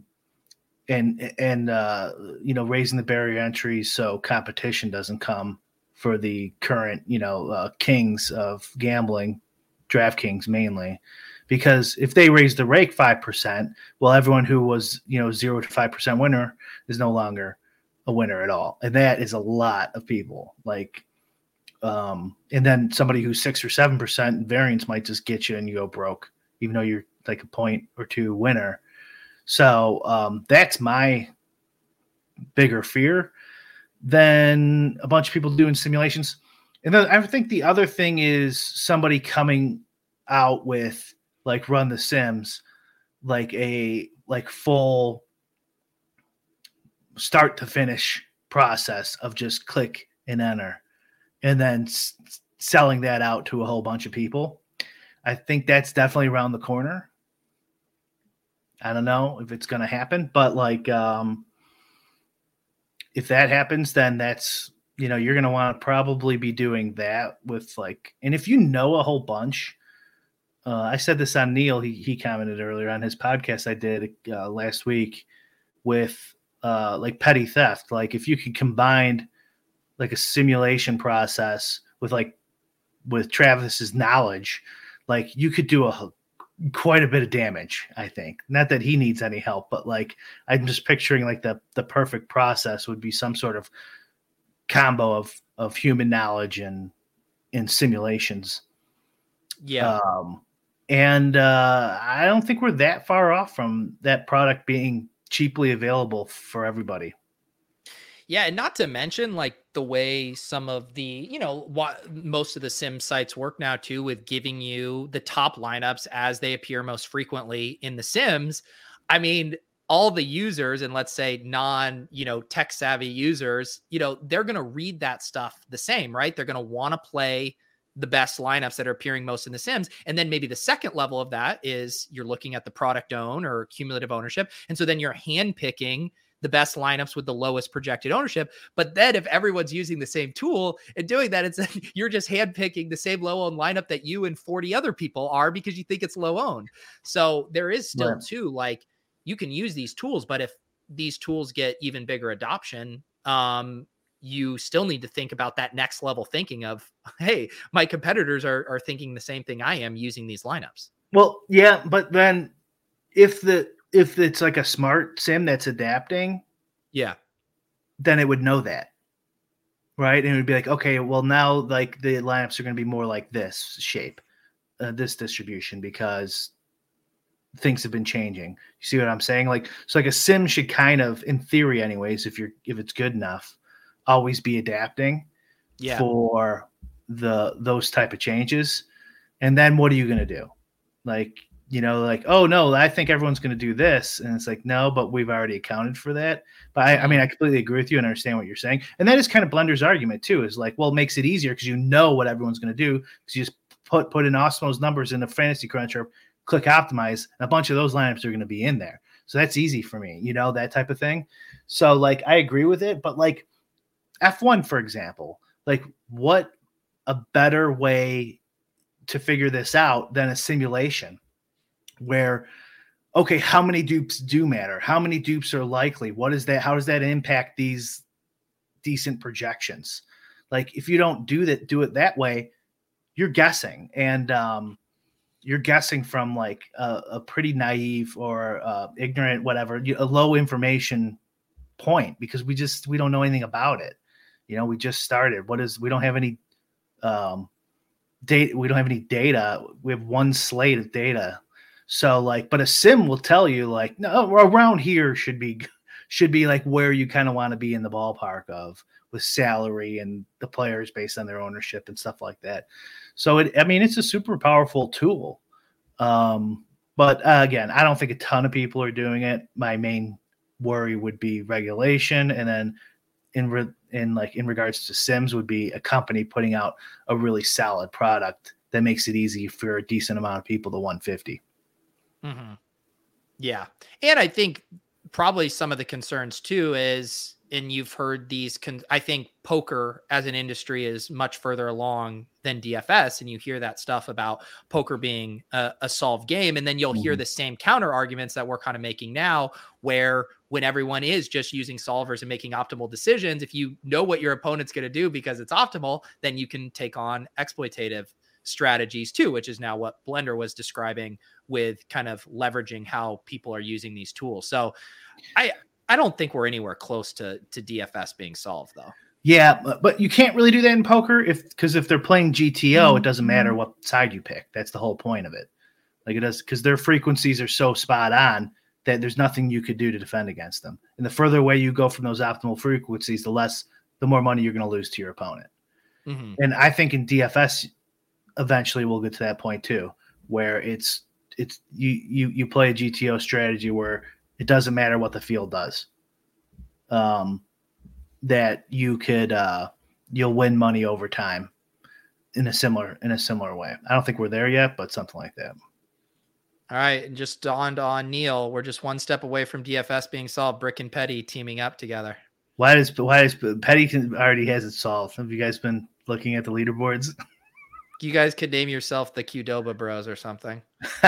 raising the barrier entry so competition doesn't come for the current, kings of gambling, DraftKings mainly. Because if they raise the rake 5%, well, everyone who was, 0 to 5% winner is no longer a winner at all. And that is a lot of people. Like, and then somebody who's 6 or 7% variance might just get you and you go broke, even though you're like a point or two winner. So that's my bigger fear than a bunch of people doing simulations. And then I think the other thing is somebody coming out with like Run the Sims, like a full start to finish process of just click and enter, and then selling that out to a whole bunch of people. I think that's definitely around the corner. I don't know if it's going to happen, but if that happens, then that's, you're going to want to probably be doing that with and if a whole bunch, I said this on Neil, he commented earlier on his podcast I did last week with petty theft. Like if you could combine like a simulation process with Travis's knowledge, like you could do quite a bit of damage, I think. Not that he needs any help, but I'm just picturing the perfect process would be some sort of combo of human knowledge and simulations. Yeah. I don't think we're that far off from that product being cheaply available for everybody. Yeah, and not to mention the way some of the, what most of the sim sites work now too, with giving you the top lineups as they appear most frequently in the Sims. I mean, all the users, and let's say non, tech savvy users, they're going to read that stuff the same, right? They're going to want to play the best lineups that are appearing most in the Sims. And then maybe the second level of that is you're looking at the product own or cumulative ownership. And so then you're handpicking the best lineups with the lowest projected ownership. But then if everyone's using the same tool and doing that, you're just handpicking the same low owned lineup that you and 40 other people are because you think it's low owned. So there is still too, you can use these tools, but if these tools get even bigger adoption, you still need to think about that next level thinking of, hey, my competitors are thinking the same thing I am using these lineups. Well, yeah, but then if if it's like a smart sim that's adapting, Yeah. then it would know that. Right. And it would be like, okay, well, now like the lineups are going to be more like this shape, this distribution, because things have been changing. You see what I'm saying? Like, so like a sim should kind of, in theory anyways, if it's good enough, always be adapting for those type of changes. And then what are you going to do? Like, like, oh no, I think everyone's going to do this. And it's like, no, but we've already accounted for that. But I mean, I completely agree with you and understand what you're saying. And that is kind of Blender's argument too, is like, well, it makes it easier because you know what everyone's going to do. Because you just put in Osmo's numbers in the Fantasy Cruncher, click optimize, and a bunch of those lineups are going to be in there. So that's easy for me, that type of thing. So like, I agree with it, but like F1, for example, like what a better way to figure this out than a simulation where, okay, how many dupes do matter? How many dupes are likely? What is that? How does that impact these decent projections? Like if you don't do it that way, you're guessing, and you're guessing from like a pretty naive or ignorant, whatever, a low information point, because we don't know anything about it. We just started. We don't have any data. We don't have any data. We have one slate of data. So like, but a sim will tell you like, no, around here should be like where you kind of want to be in the ballpark of, with salary and the players based on their ownership and stuff like that. So it's a super powerful tool. But again, I don't think a ton of people are doing it. My main worry would be regulation. And then in regards to sims would be a company putting out a really solid product that makes it easy for a decent amount of people to 150. Mm-hmm. Yeah. And I think probably some of the concerns too is, and you've heard these, I think poker as an industry is much further along than DFS. And you hear that stuff about poker being a solved game. And then you'll hear the same counter arguments that we're kind of making now, where when everyone is just using solvers and making optimal decisions, if you know what your opponent's going to do because it's optimal, then you can take on exploitative strategies too, which is now what Blender was describing with kind of leveraging how people are using these tools. So I don't think we're anywhere close to DFS being solved though. Yeah, but you can't really do that in poker because if they're playing GTO, it doesn't matter what side you pick. That's the whole point of it. Like it does, because their frequencies are so spot on that there's nothing you could do to defend against them. And the further away you go from those optimal frequencies, the more money you're going to lose to your opponent. Mm-hmm. And I think in DFS, eventually we'll get to that point too, where it's you play a GTO strategy where it doesn't matter what the field does. That you could you'll win money over time in a similar way. I don't think we're there yet, but something like that. All right, and just dawned on Neil, we're just one step away from DFS being solved. Brick and Petty teaming up together. Why does Petty already has it solved? Have you guys been looking at the leaderboards? You guys could name yourself the Qdoba Bros or something.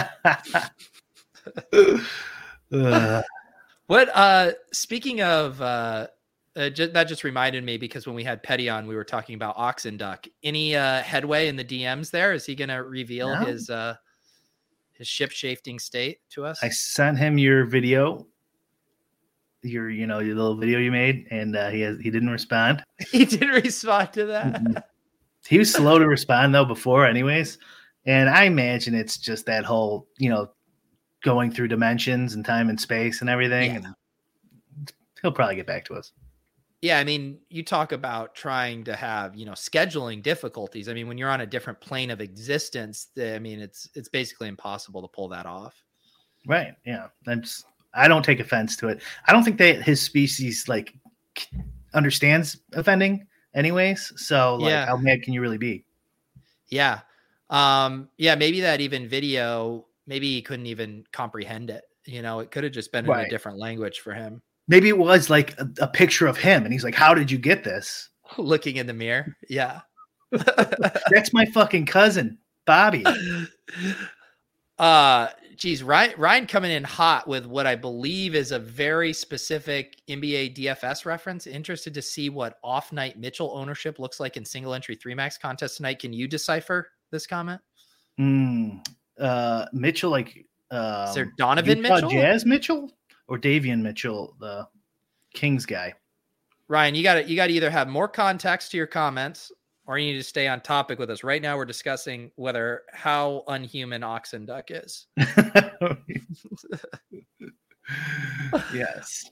What? Speaking of, that just reminded me, because when we had Petty on, we were talking about Oxenduck. Any headway in the DMs there? Is he going to reveal his ship shifting state to us? I sent him your video, your little video you made, and he didn't respond. He didn't respond to that. Mm-hmm. He was slow to respond though before, anyways. And I imagine it's just that whole going through dimensions and time and space and everything. Yeah. And he'll probably get back to us. Yeah, I mean, you talk about trying to have, scheduling difficulties. I mean, when you're on a different plane of existence, it's basically impossible to pull that off. Right. Yeah. I don't take offense to it. I don't think that his species understands offending anyways. So how mad can you really be? Yeah. Maybe that even video, maybe he couldn't even comprehend it. It could have just been in a different language for him. Maybe it was like a picture of him and he's like, how did you get this? Looking in the mirror. Yeah. That's my fucking cousin, Bobby. Ryan coming in hot with what I believe is a very specific NBA DFS reference. Interested to see what off-night Mitchell ownership looks like in single entry 3-max contest tonight. Can you decipher this comment? Mitchell, Is there Donovan Utah Mitchell? Jazz Mitchell or Davion Mitchell, the Kings guy? Ryan, you got to either have more context to your comments or you need to stay on topic with us. Right now, we're discussing how unhuman Oxen Duck is. Yes.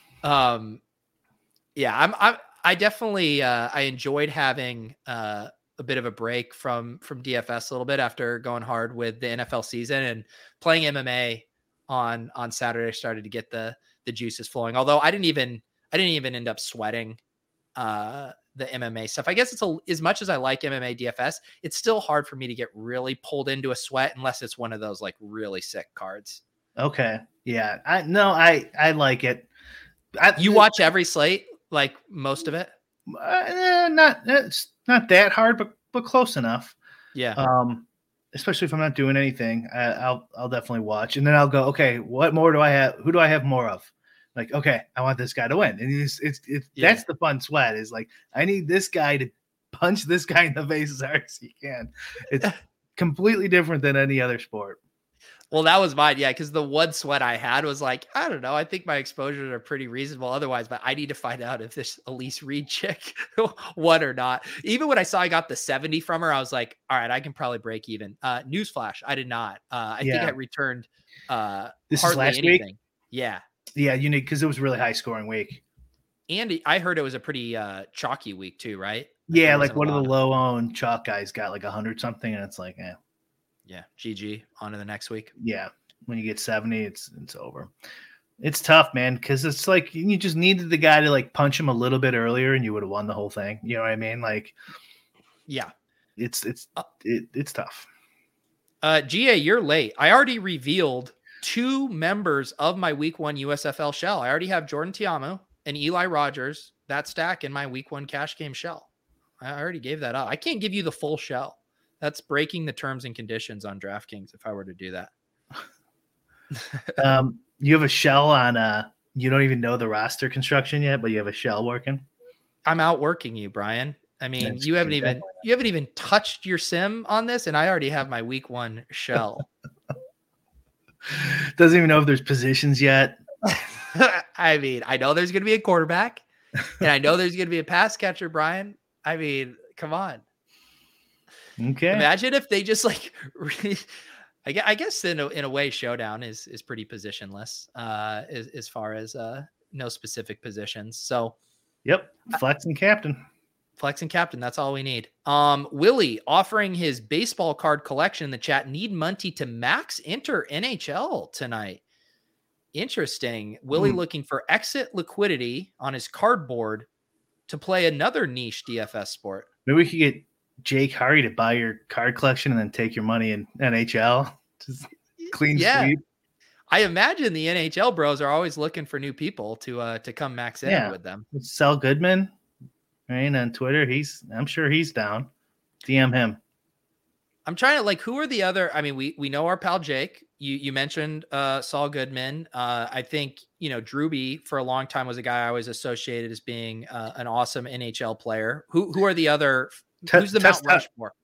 Yeah, I definitely I enjoyed having a bit of a break from DFS a little bit after going hard with the NFL season, and playing MMA on Saturday started to get the juices flowing. Although I didn't even end up sweating the MMA stuff. I guess it's as much as I like MMA DFS, it's still hard for me to get really pulled into a sweat unless it's one of those like really sick cards. Okay. Yeah. I like it. You watch every slate, like most of it? It's not that hard, but close enough. Yeah. Especially if I'm not doing anything, I'll definitely watch, and then I'll go, okay, what more do I have? Who do I have more of? Like, okay, I want this guy to win. And that's the fun sweat, is like, I need this guy to punch this guy in the face as hard as he can. It's completely different than any other sport. Well, that was mine. Yeah. Cause the one sweat I had was like, I don't know. I think my exposures are pretty reasonable otherwise, but I need to find out if this Elise Reed chick won or not. Even when I saw I got the 70 from her, I was like, all right, I can probably break even. Newsflash, I did not. I think I returned this is last anything. Week? Yeah. Yeah, you need, because it was a really high scoring week. And I heard it was a pretty chalky week too, right? Yeah, like one of the low owned chalk guys got like 100 something, and it's like, yeah, GG, on to the next week. Yeah, when you get 70, it's over. It's tough, man, because it's like you just needed the guy to like punch him a little bit earlier, and you would have won the whole thing. You know what I mean? Like, yeah, it's tough. GA, you're late. I already revealed 2 members of my Week 1 USFL shell. I already have Jordan Tiamu and Eli Rogers, that stack, in my Week 1 cash game shell. I already gave that up. I can't give you the full shell. That's breaking the terms and conditions on DraftKings if I were to do that. You have a shell on you don't even know the roster construction yet, but you have a shell working. I'm outworking you, Brian. I mean, you haven't even touched your sim on this, and I already have my Week 1 shell. Doesn't even know if there's positions yet. I mean, I know there's going to be a quarterback, and I know there's going to be a pass catcher, Brian. I mean, come on. Okay. Imagine if they just like, I guess in a way, Showdown is pretty positionless as far as no specific positions. So, yep, flex and captain. Flex and captain. That's all we need. Willie offering his baseball card collection in the chat. Need Munty to max enter NHL tonight. Interesting. Willie looking for exit liquidity on his cardboard to play another niche DFS sport. Maybe we could get Jake Harry to buy your card collection and then take your money in NHL. Just clean sweep. I imagine the NHL bros are always looking for new people to come max in with them. Sal Goodman, right, on Twitter. I'm sure he's down. DM him. I'm trying to who are the other? I mean, we know our pal Jake. You mentioned Saul Goodman. I think Drewby for a long time was a guy I always associated as being an awesome NHL player. Who are the other? Who's the Mount Rushmore?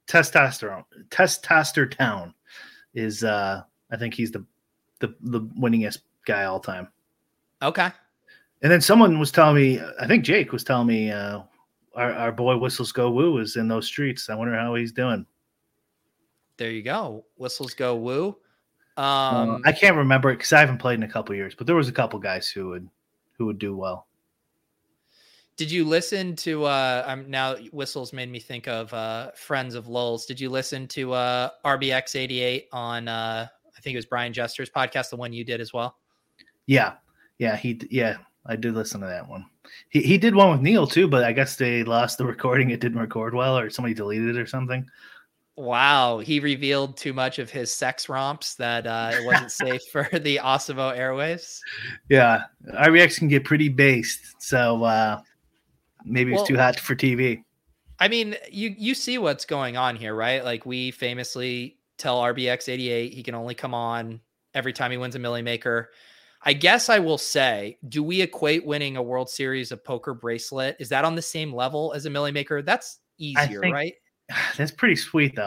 Testosterone is I think he's the winningest guy all time. Okay. And then someone was telling me, I think Jake was telling me, our boy Whistles Go Woo is in those streets. I wonder how he's doing. There you go. Whistles Go Woo. I can't remember it because I haven't played in a couple of years, but there was a couple guys who would do well. Did you listen to now Whistles made me think of Friends of Lulz. Did you listen to RBX88 on I think it was Brian Jester's podcast, the one you did as well? Yeah, I did listen to that one. He did one with Neil too, but I guess they lost the recording. It didn't record well, or somebody deleted it or something. Wow, he revealed too much of his sex romps that it wasn't safe for the Osimo airwaves. Yeah, RBX can get pretty based, so maybe it's too hot for TV. I mean, you see what's going on here, right? Like, we famously tell RBX88 he can only come on every time he wins a Millie Maker. I guess I will say, do we equate winning a World Series of Poker bracelet? Is that on the same level as a Millie Maker? That's easier, right? That's pretty sweet, though.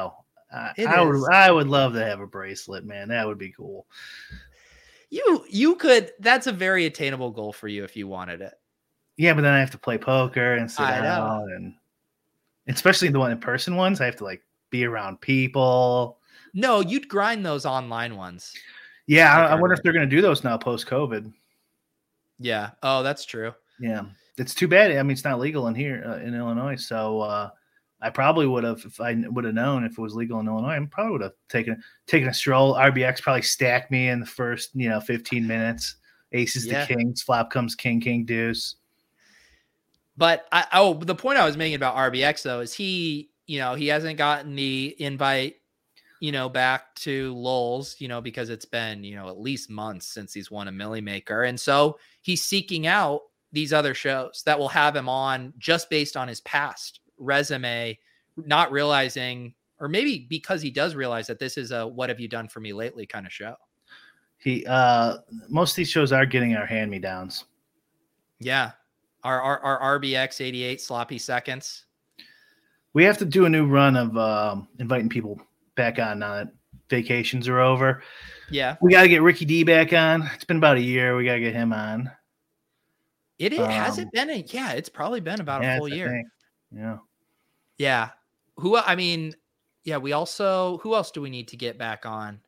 I would love to have a bracelet, man. That would be cool. You could. That's a very attainable goal for you if you wanted it. Yeah, but then I have to play poker and sit down, and especially the in-person ones, I have to like be around people. No, you'd grind those online ones. Yeah, I wonder if they're going to do those now post-COVID. Yeah. Oh, that's true. Yeah, it's too bad. I mean, it's not legal in here in Illinois, so I probably would have, if I would have known if it was legal in Illinois, I probably would have taken a stroll. RBX probably stacked me in the first 15 minutes. Aces to kings, flop comes king, king deuce. But the point I was making about RBX though is he hasn't gotten the invite, back to Lowell's, because it's been, at least months since he's won a Millie Maker. And so he's seeking out these other shows that will have him on just based on his past resume, not realizing, or maybe because he does realize that this is a what have you done for me lately kind of show. Most of these shows are getting our hand-me-downs. Yeah. Our RBX 88 sloppy seconds. We have to do a new run of inviting people back on now that vacations are over. Yeah. We got to get Ricky D back on. It's been about a year. We got to get him on. Has it been it's probably been about a full year. Yeah. Yeah. Who else do we need to get back on?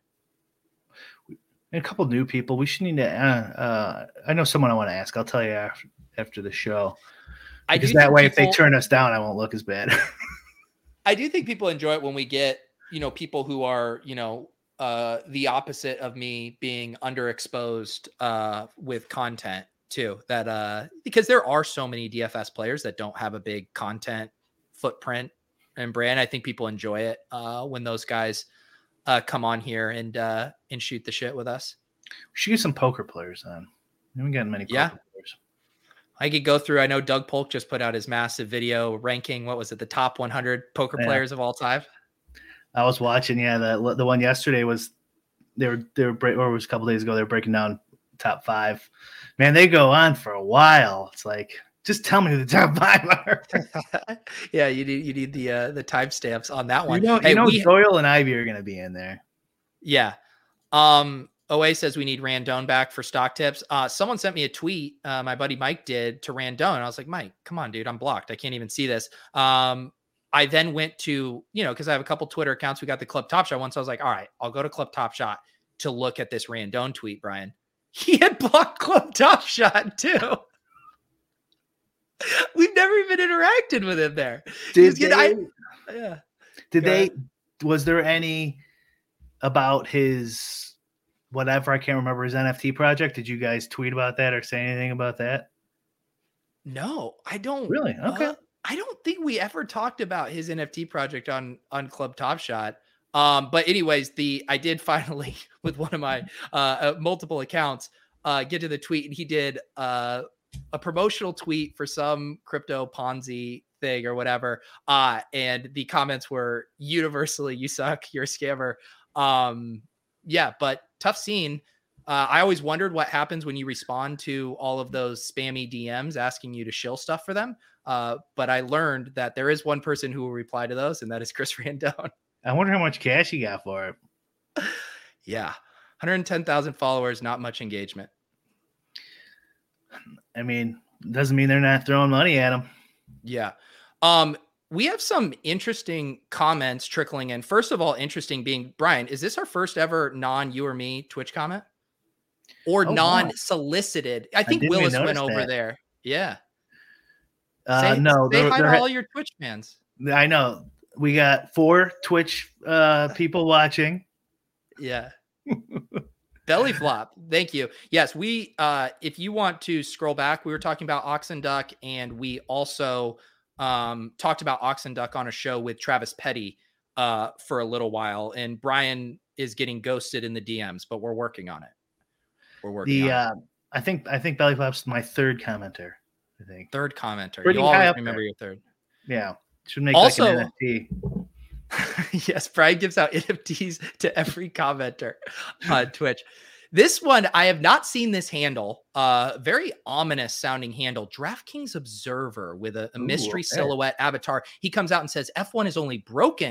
A couple new people. We should need to, I know someone I want to ask. I'll tell you after the show. Because that way, if they turn us down, I won't look as bad. I do think people enjoy it when we get, people who are, the opposite of me being underexposed with content too. That because there are so many DFS players that don't have a big content footprint and brand. I think people enjoy it when those guys come on here and shoot the shit with us. We should get some poker players on. We haven't gotten many poker players. I could go through. I know Doug Polk just put out his massive video ranking. What was it? The top 100 poker players of all time. I was watching. Yeah, the one yesterday was they were or it was a couple days ago. They were breaking down top 5. Man, they go on for a while. It's like, just tell me who the top 5 are. Yeah, you need the timestamps on that one. Doyle and Ivy are going to be in there. Yeah. OA says we need Randone back for stock tips. Someone sent me a tweet. My buddy Mike did to Randone. I was like, Mike, come on, dude. I'm blocked. I can't even see this. I then went to, because I have a couple Twitter accounts. We got the Club Top Shot one. So I was like, all right, I'll go to Club Top Shot to look at this Randone tweet, Brian. He had blocked Club Top Shot too. We've never even interacted with him there. Was there any about his whatever? I can't remember his NFT project. Did you guys tweet about that or say anything about that? No, I don't. Really? Okay. I don't think we ever talked about his NFT project on Club Top Shot. But anyways, I did finally, with one of my multiple accounts, get to the tweet, and he did a promotional tweet for some crypto Ponzi thing or whatever. And the comments were universally, "You suck, you're a scammer." But tough scene. I always wondered what happens when you respond to all of those spammy DMs asking you to shill stuff for them. But I learned that there is one person who will reply to those, and that is Chris Randone. I wonder how much cash he got for it. Yeah. 110,000 followers, not much engagement. I mean, doesn't mean they're not throwing money at him. Yeah. We have some interesting comments trickling in. First of all, interesting being, Brian, is this our first ever non-you or me Twitch comment? Or non-solicited? I think Willis went over there. Yeah. Say hi to all your Twitch fans. I know. We got 4 Twitch people watching. Yeah. Belly flop. Thank you. Yes, we if you want to scroll back, we were talking about Oxen Duck, and we also talked about Oxen Duck on a show with Travis Petty for a little while, and Brian is getting ghosted in the DMs, but we're working on it. We're working on it. I think Belly Flop's my third commenter. I think third commenter. Pretty you always remember your third. Yeah. Should make also, like an NFT. Yes, Brian gives out NFTs to every commenter on Twitch. This one, I have not seen this handle. Very ominous sounding handle. DraftKings Observer with a mystery silhouette avatar. He comes out and says F1 is only broken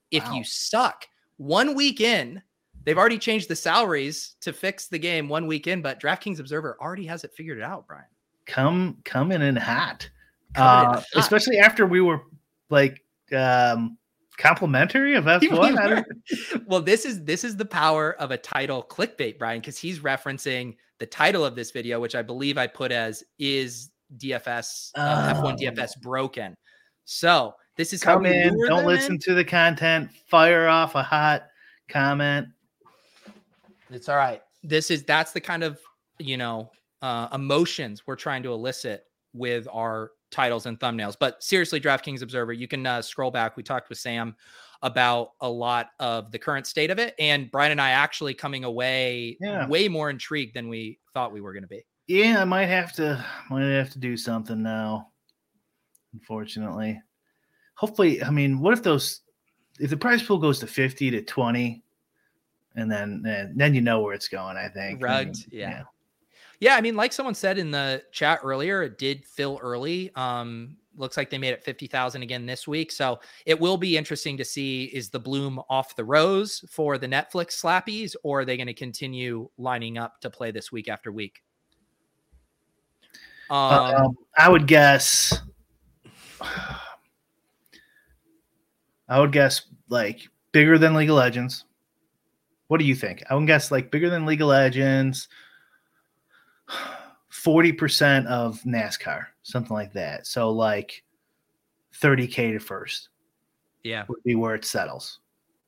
if you suck. 1 week in, they've already changed the salaries to fix the game 1 week in, but DraftKings Observer already has it figured out, Brian. Coming in hot. Especially after we were like complimentary of F1. Well, this is the power of a title clickbait, Brian, because he's referencing the title of this video, which I believe I put as is DFS F1 DFS broken. So this is Come how we in. Don't listen to the content. Fire off a hot comment. It's all right. That's the kind of emotions we're trying to elicit with our titles and thumbnails. But seriously, DraftKings Observer, you can scroll back. We talked with Sam about a lot of the current state of it, and Brian and I actually coming away way more intrigued than we thought we were going to be. Yeah, I might have to do something now. Unfortunately, hopefully, I mean, what if the prize pool goes to 50 to 20, and then you know where it's going. I think rugged, yeah. I mean, like someone said in the chat earlier, it did fill early. Looks like they made it 50,000 again this week. So it will be interesting to see, is the bloom off the rose for the Netflix slappies, or are they going to continue lining up to play this week after week? I would guess like bigger than League of Legends. What do you think? I would guess like bigger than League of Legends, 40% of NASCAR, something like that. So like 30K to first. Yeah. Would be where it settles.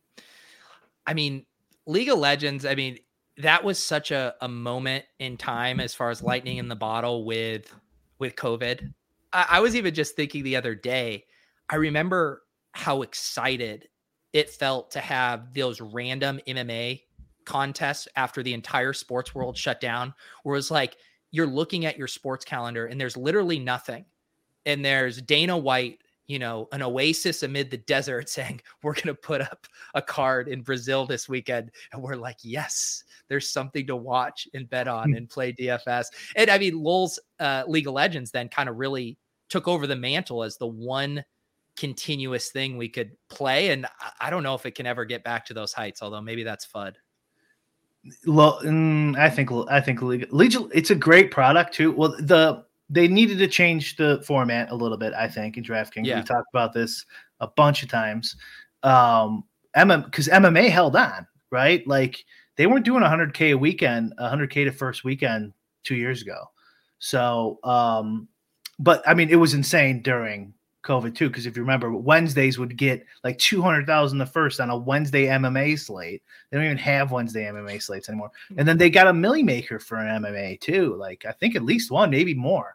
I mean, League of Legends, I mean, that was such a moment in time as far as lightning in the bottle with COVID. I was even just thinking the other day, I remember how excited it felt to have those random MMA contests after the entire sports world shut down, where it's like you're looking at your sports calendar and there's literally nothing. And there's Dana White, an oasis amid the desert saying, we're going to put up a card in Brazil this weekend. And we're like, yes, there's something to watch and bet on and play DFS. And I mean, LOL's League of Legends then kind of really took over the mantle as the one continuous thing we could play. And I don't know if it can ever get back to those heights, although maybe that's FUD. Well, I think League, it's a great product too. Well, they needed to change the format a little bit, I think, in DraftKings. Yeah. We talked about this a bunch of times. Because MMA held on, right? Like they weren't doing 100K a weekend, 100K to first weekend 2 years ago. So, but I mean, it was insane during COVID too, because if you remember, Wednesdays would get like 200,000 the first on a Wednesday MMA slate. They don't even have Wednesday MMA slates anymore. And then they got a Millie Maker for an MMA too. Like I think at least one, maybe more.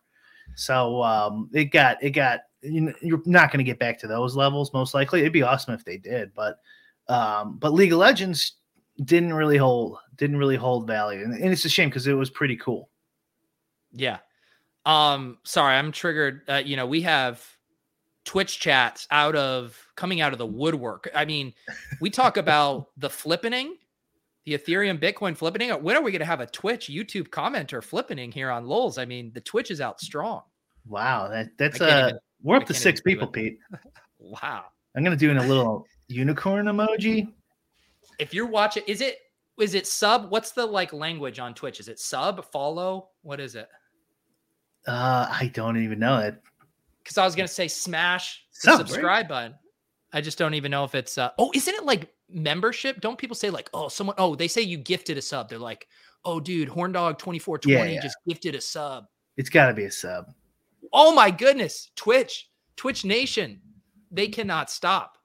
So it got you're not going to get back to those levels most likely. It'd be awesome if they did, but League of Legends didn't really hold value, and it's a shame because it was pretty cool. Yeah. Sorry, I'm triggered. We have Twitch chats coming out of the woodwork. I mean, we talk about the flippening, the Ethereum Bitcoin flippening. When are we going to have a Twitch YouTube commenter flippening here on LOLs? I mean, the Twitch is out strong. Wow. That's we're up to 6 people, Pete. Wow. I'm going to do a little unicorn emoji. If you're watching, is it sub? What's the language on Twitch? Is it sub, follow? What is it? I don't even know it. Because I was going to say smash the subscribe button. I just don't even know if it's isn't it like membership? Don't people say they say you gifted a sub. They're like, oh dude, Horndog 2420 just gifted a sub. It's got to be a sub. Oh my goodness. Twitch Nation. They cannot stop.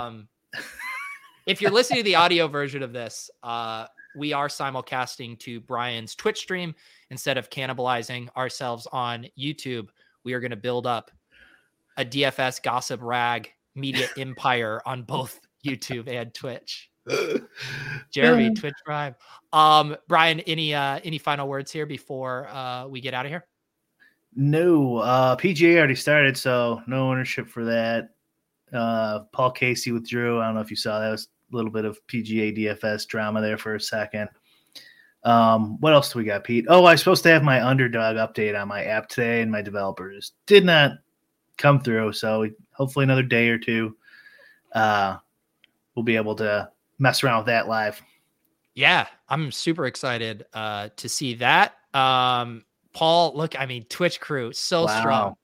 If you're listening to the audio version of this, we are simulcasting to Brian's Twitch stream. Instead of cannibalizing ourselves on YouTube, we are going to build up a DFS gossip rag media empire on both YouTube and Twitch. Jeremy, Twitch Prime. Brian, any final words here before we get out of here? No, PGA already started, so no ownership for that. Paul Casey withdrew. I don't know if you saw that. It was a little bit of PGA DFS drama there for a second. What else do we got, Pete? Oh, I was supposed to have my underdog update on my app today, and my developers did not come through. So hopefully another day or two. we'll be able to mess around with that live. Yeah, I'm super excited to see that. Paul, look, I mean, Twitch crew, so strong.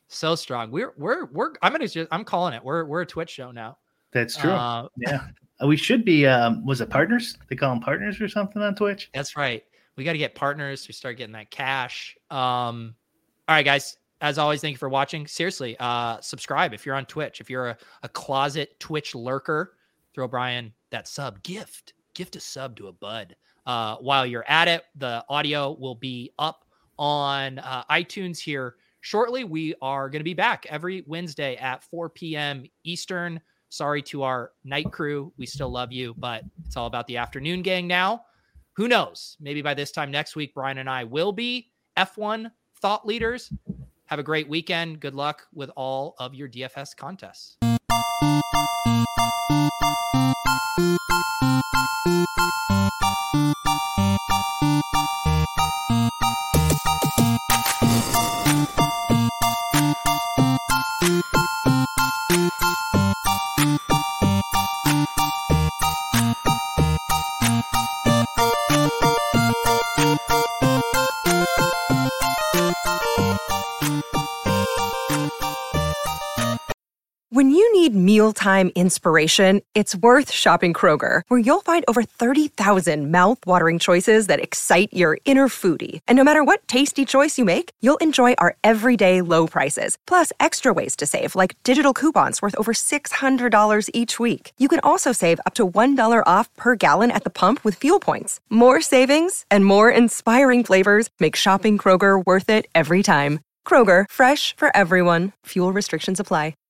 I'm calling it. We're a Twitch show now. That's true. Yeah. We should be, was it partners? They call them partners or something on Twitch? That's right. We got to get partners to start getting that cash. All right, guys. As always, thank you for watching. Seriously, subscribe if you're on Twitch. If you're a closet Twitch lurker, throw Brian that sub. Gift a sub to a bud. While you're at it, the audio will be up on iTunes here shortly. We are going to be back every Wednesday at 4 p.m. Eastern. Sorry to our night crew. We still love you, but it's all about the afternoon gang now. Who knows? Maybe by this time next week, Brian and I will be F1 thought leaders. Have a great weekend. Good luck with all of your DFS contests. When you need mealtime inspiration, it's worth shopping Kroger, where you'll find over 30,000 mouth-watering choices that excite your inner foodie. And no matter what tasty choice you make, you'll enjoy our everyday low prices, plus extra ways to save, like digital coupons worth over $600 each week. You can also save up to $1 off per gallon at the pump with fuel points. More savings and more inspiring flavors make shopping Kroger worth it every time. Kroger, fresh for everyone. Fuel restrictions apply.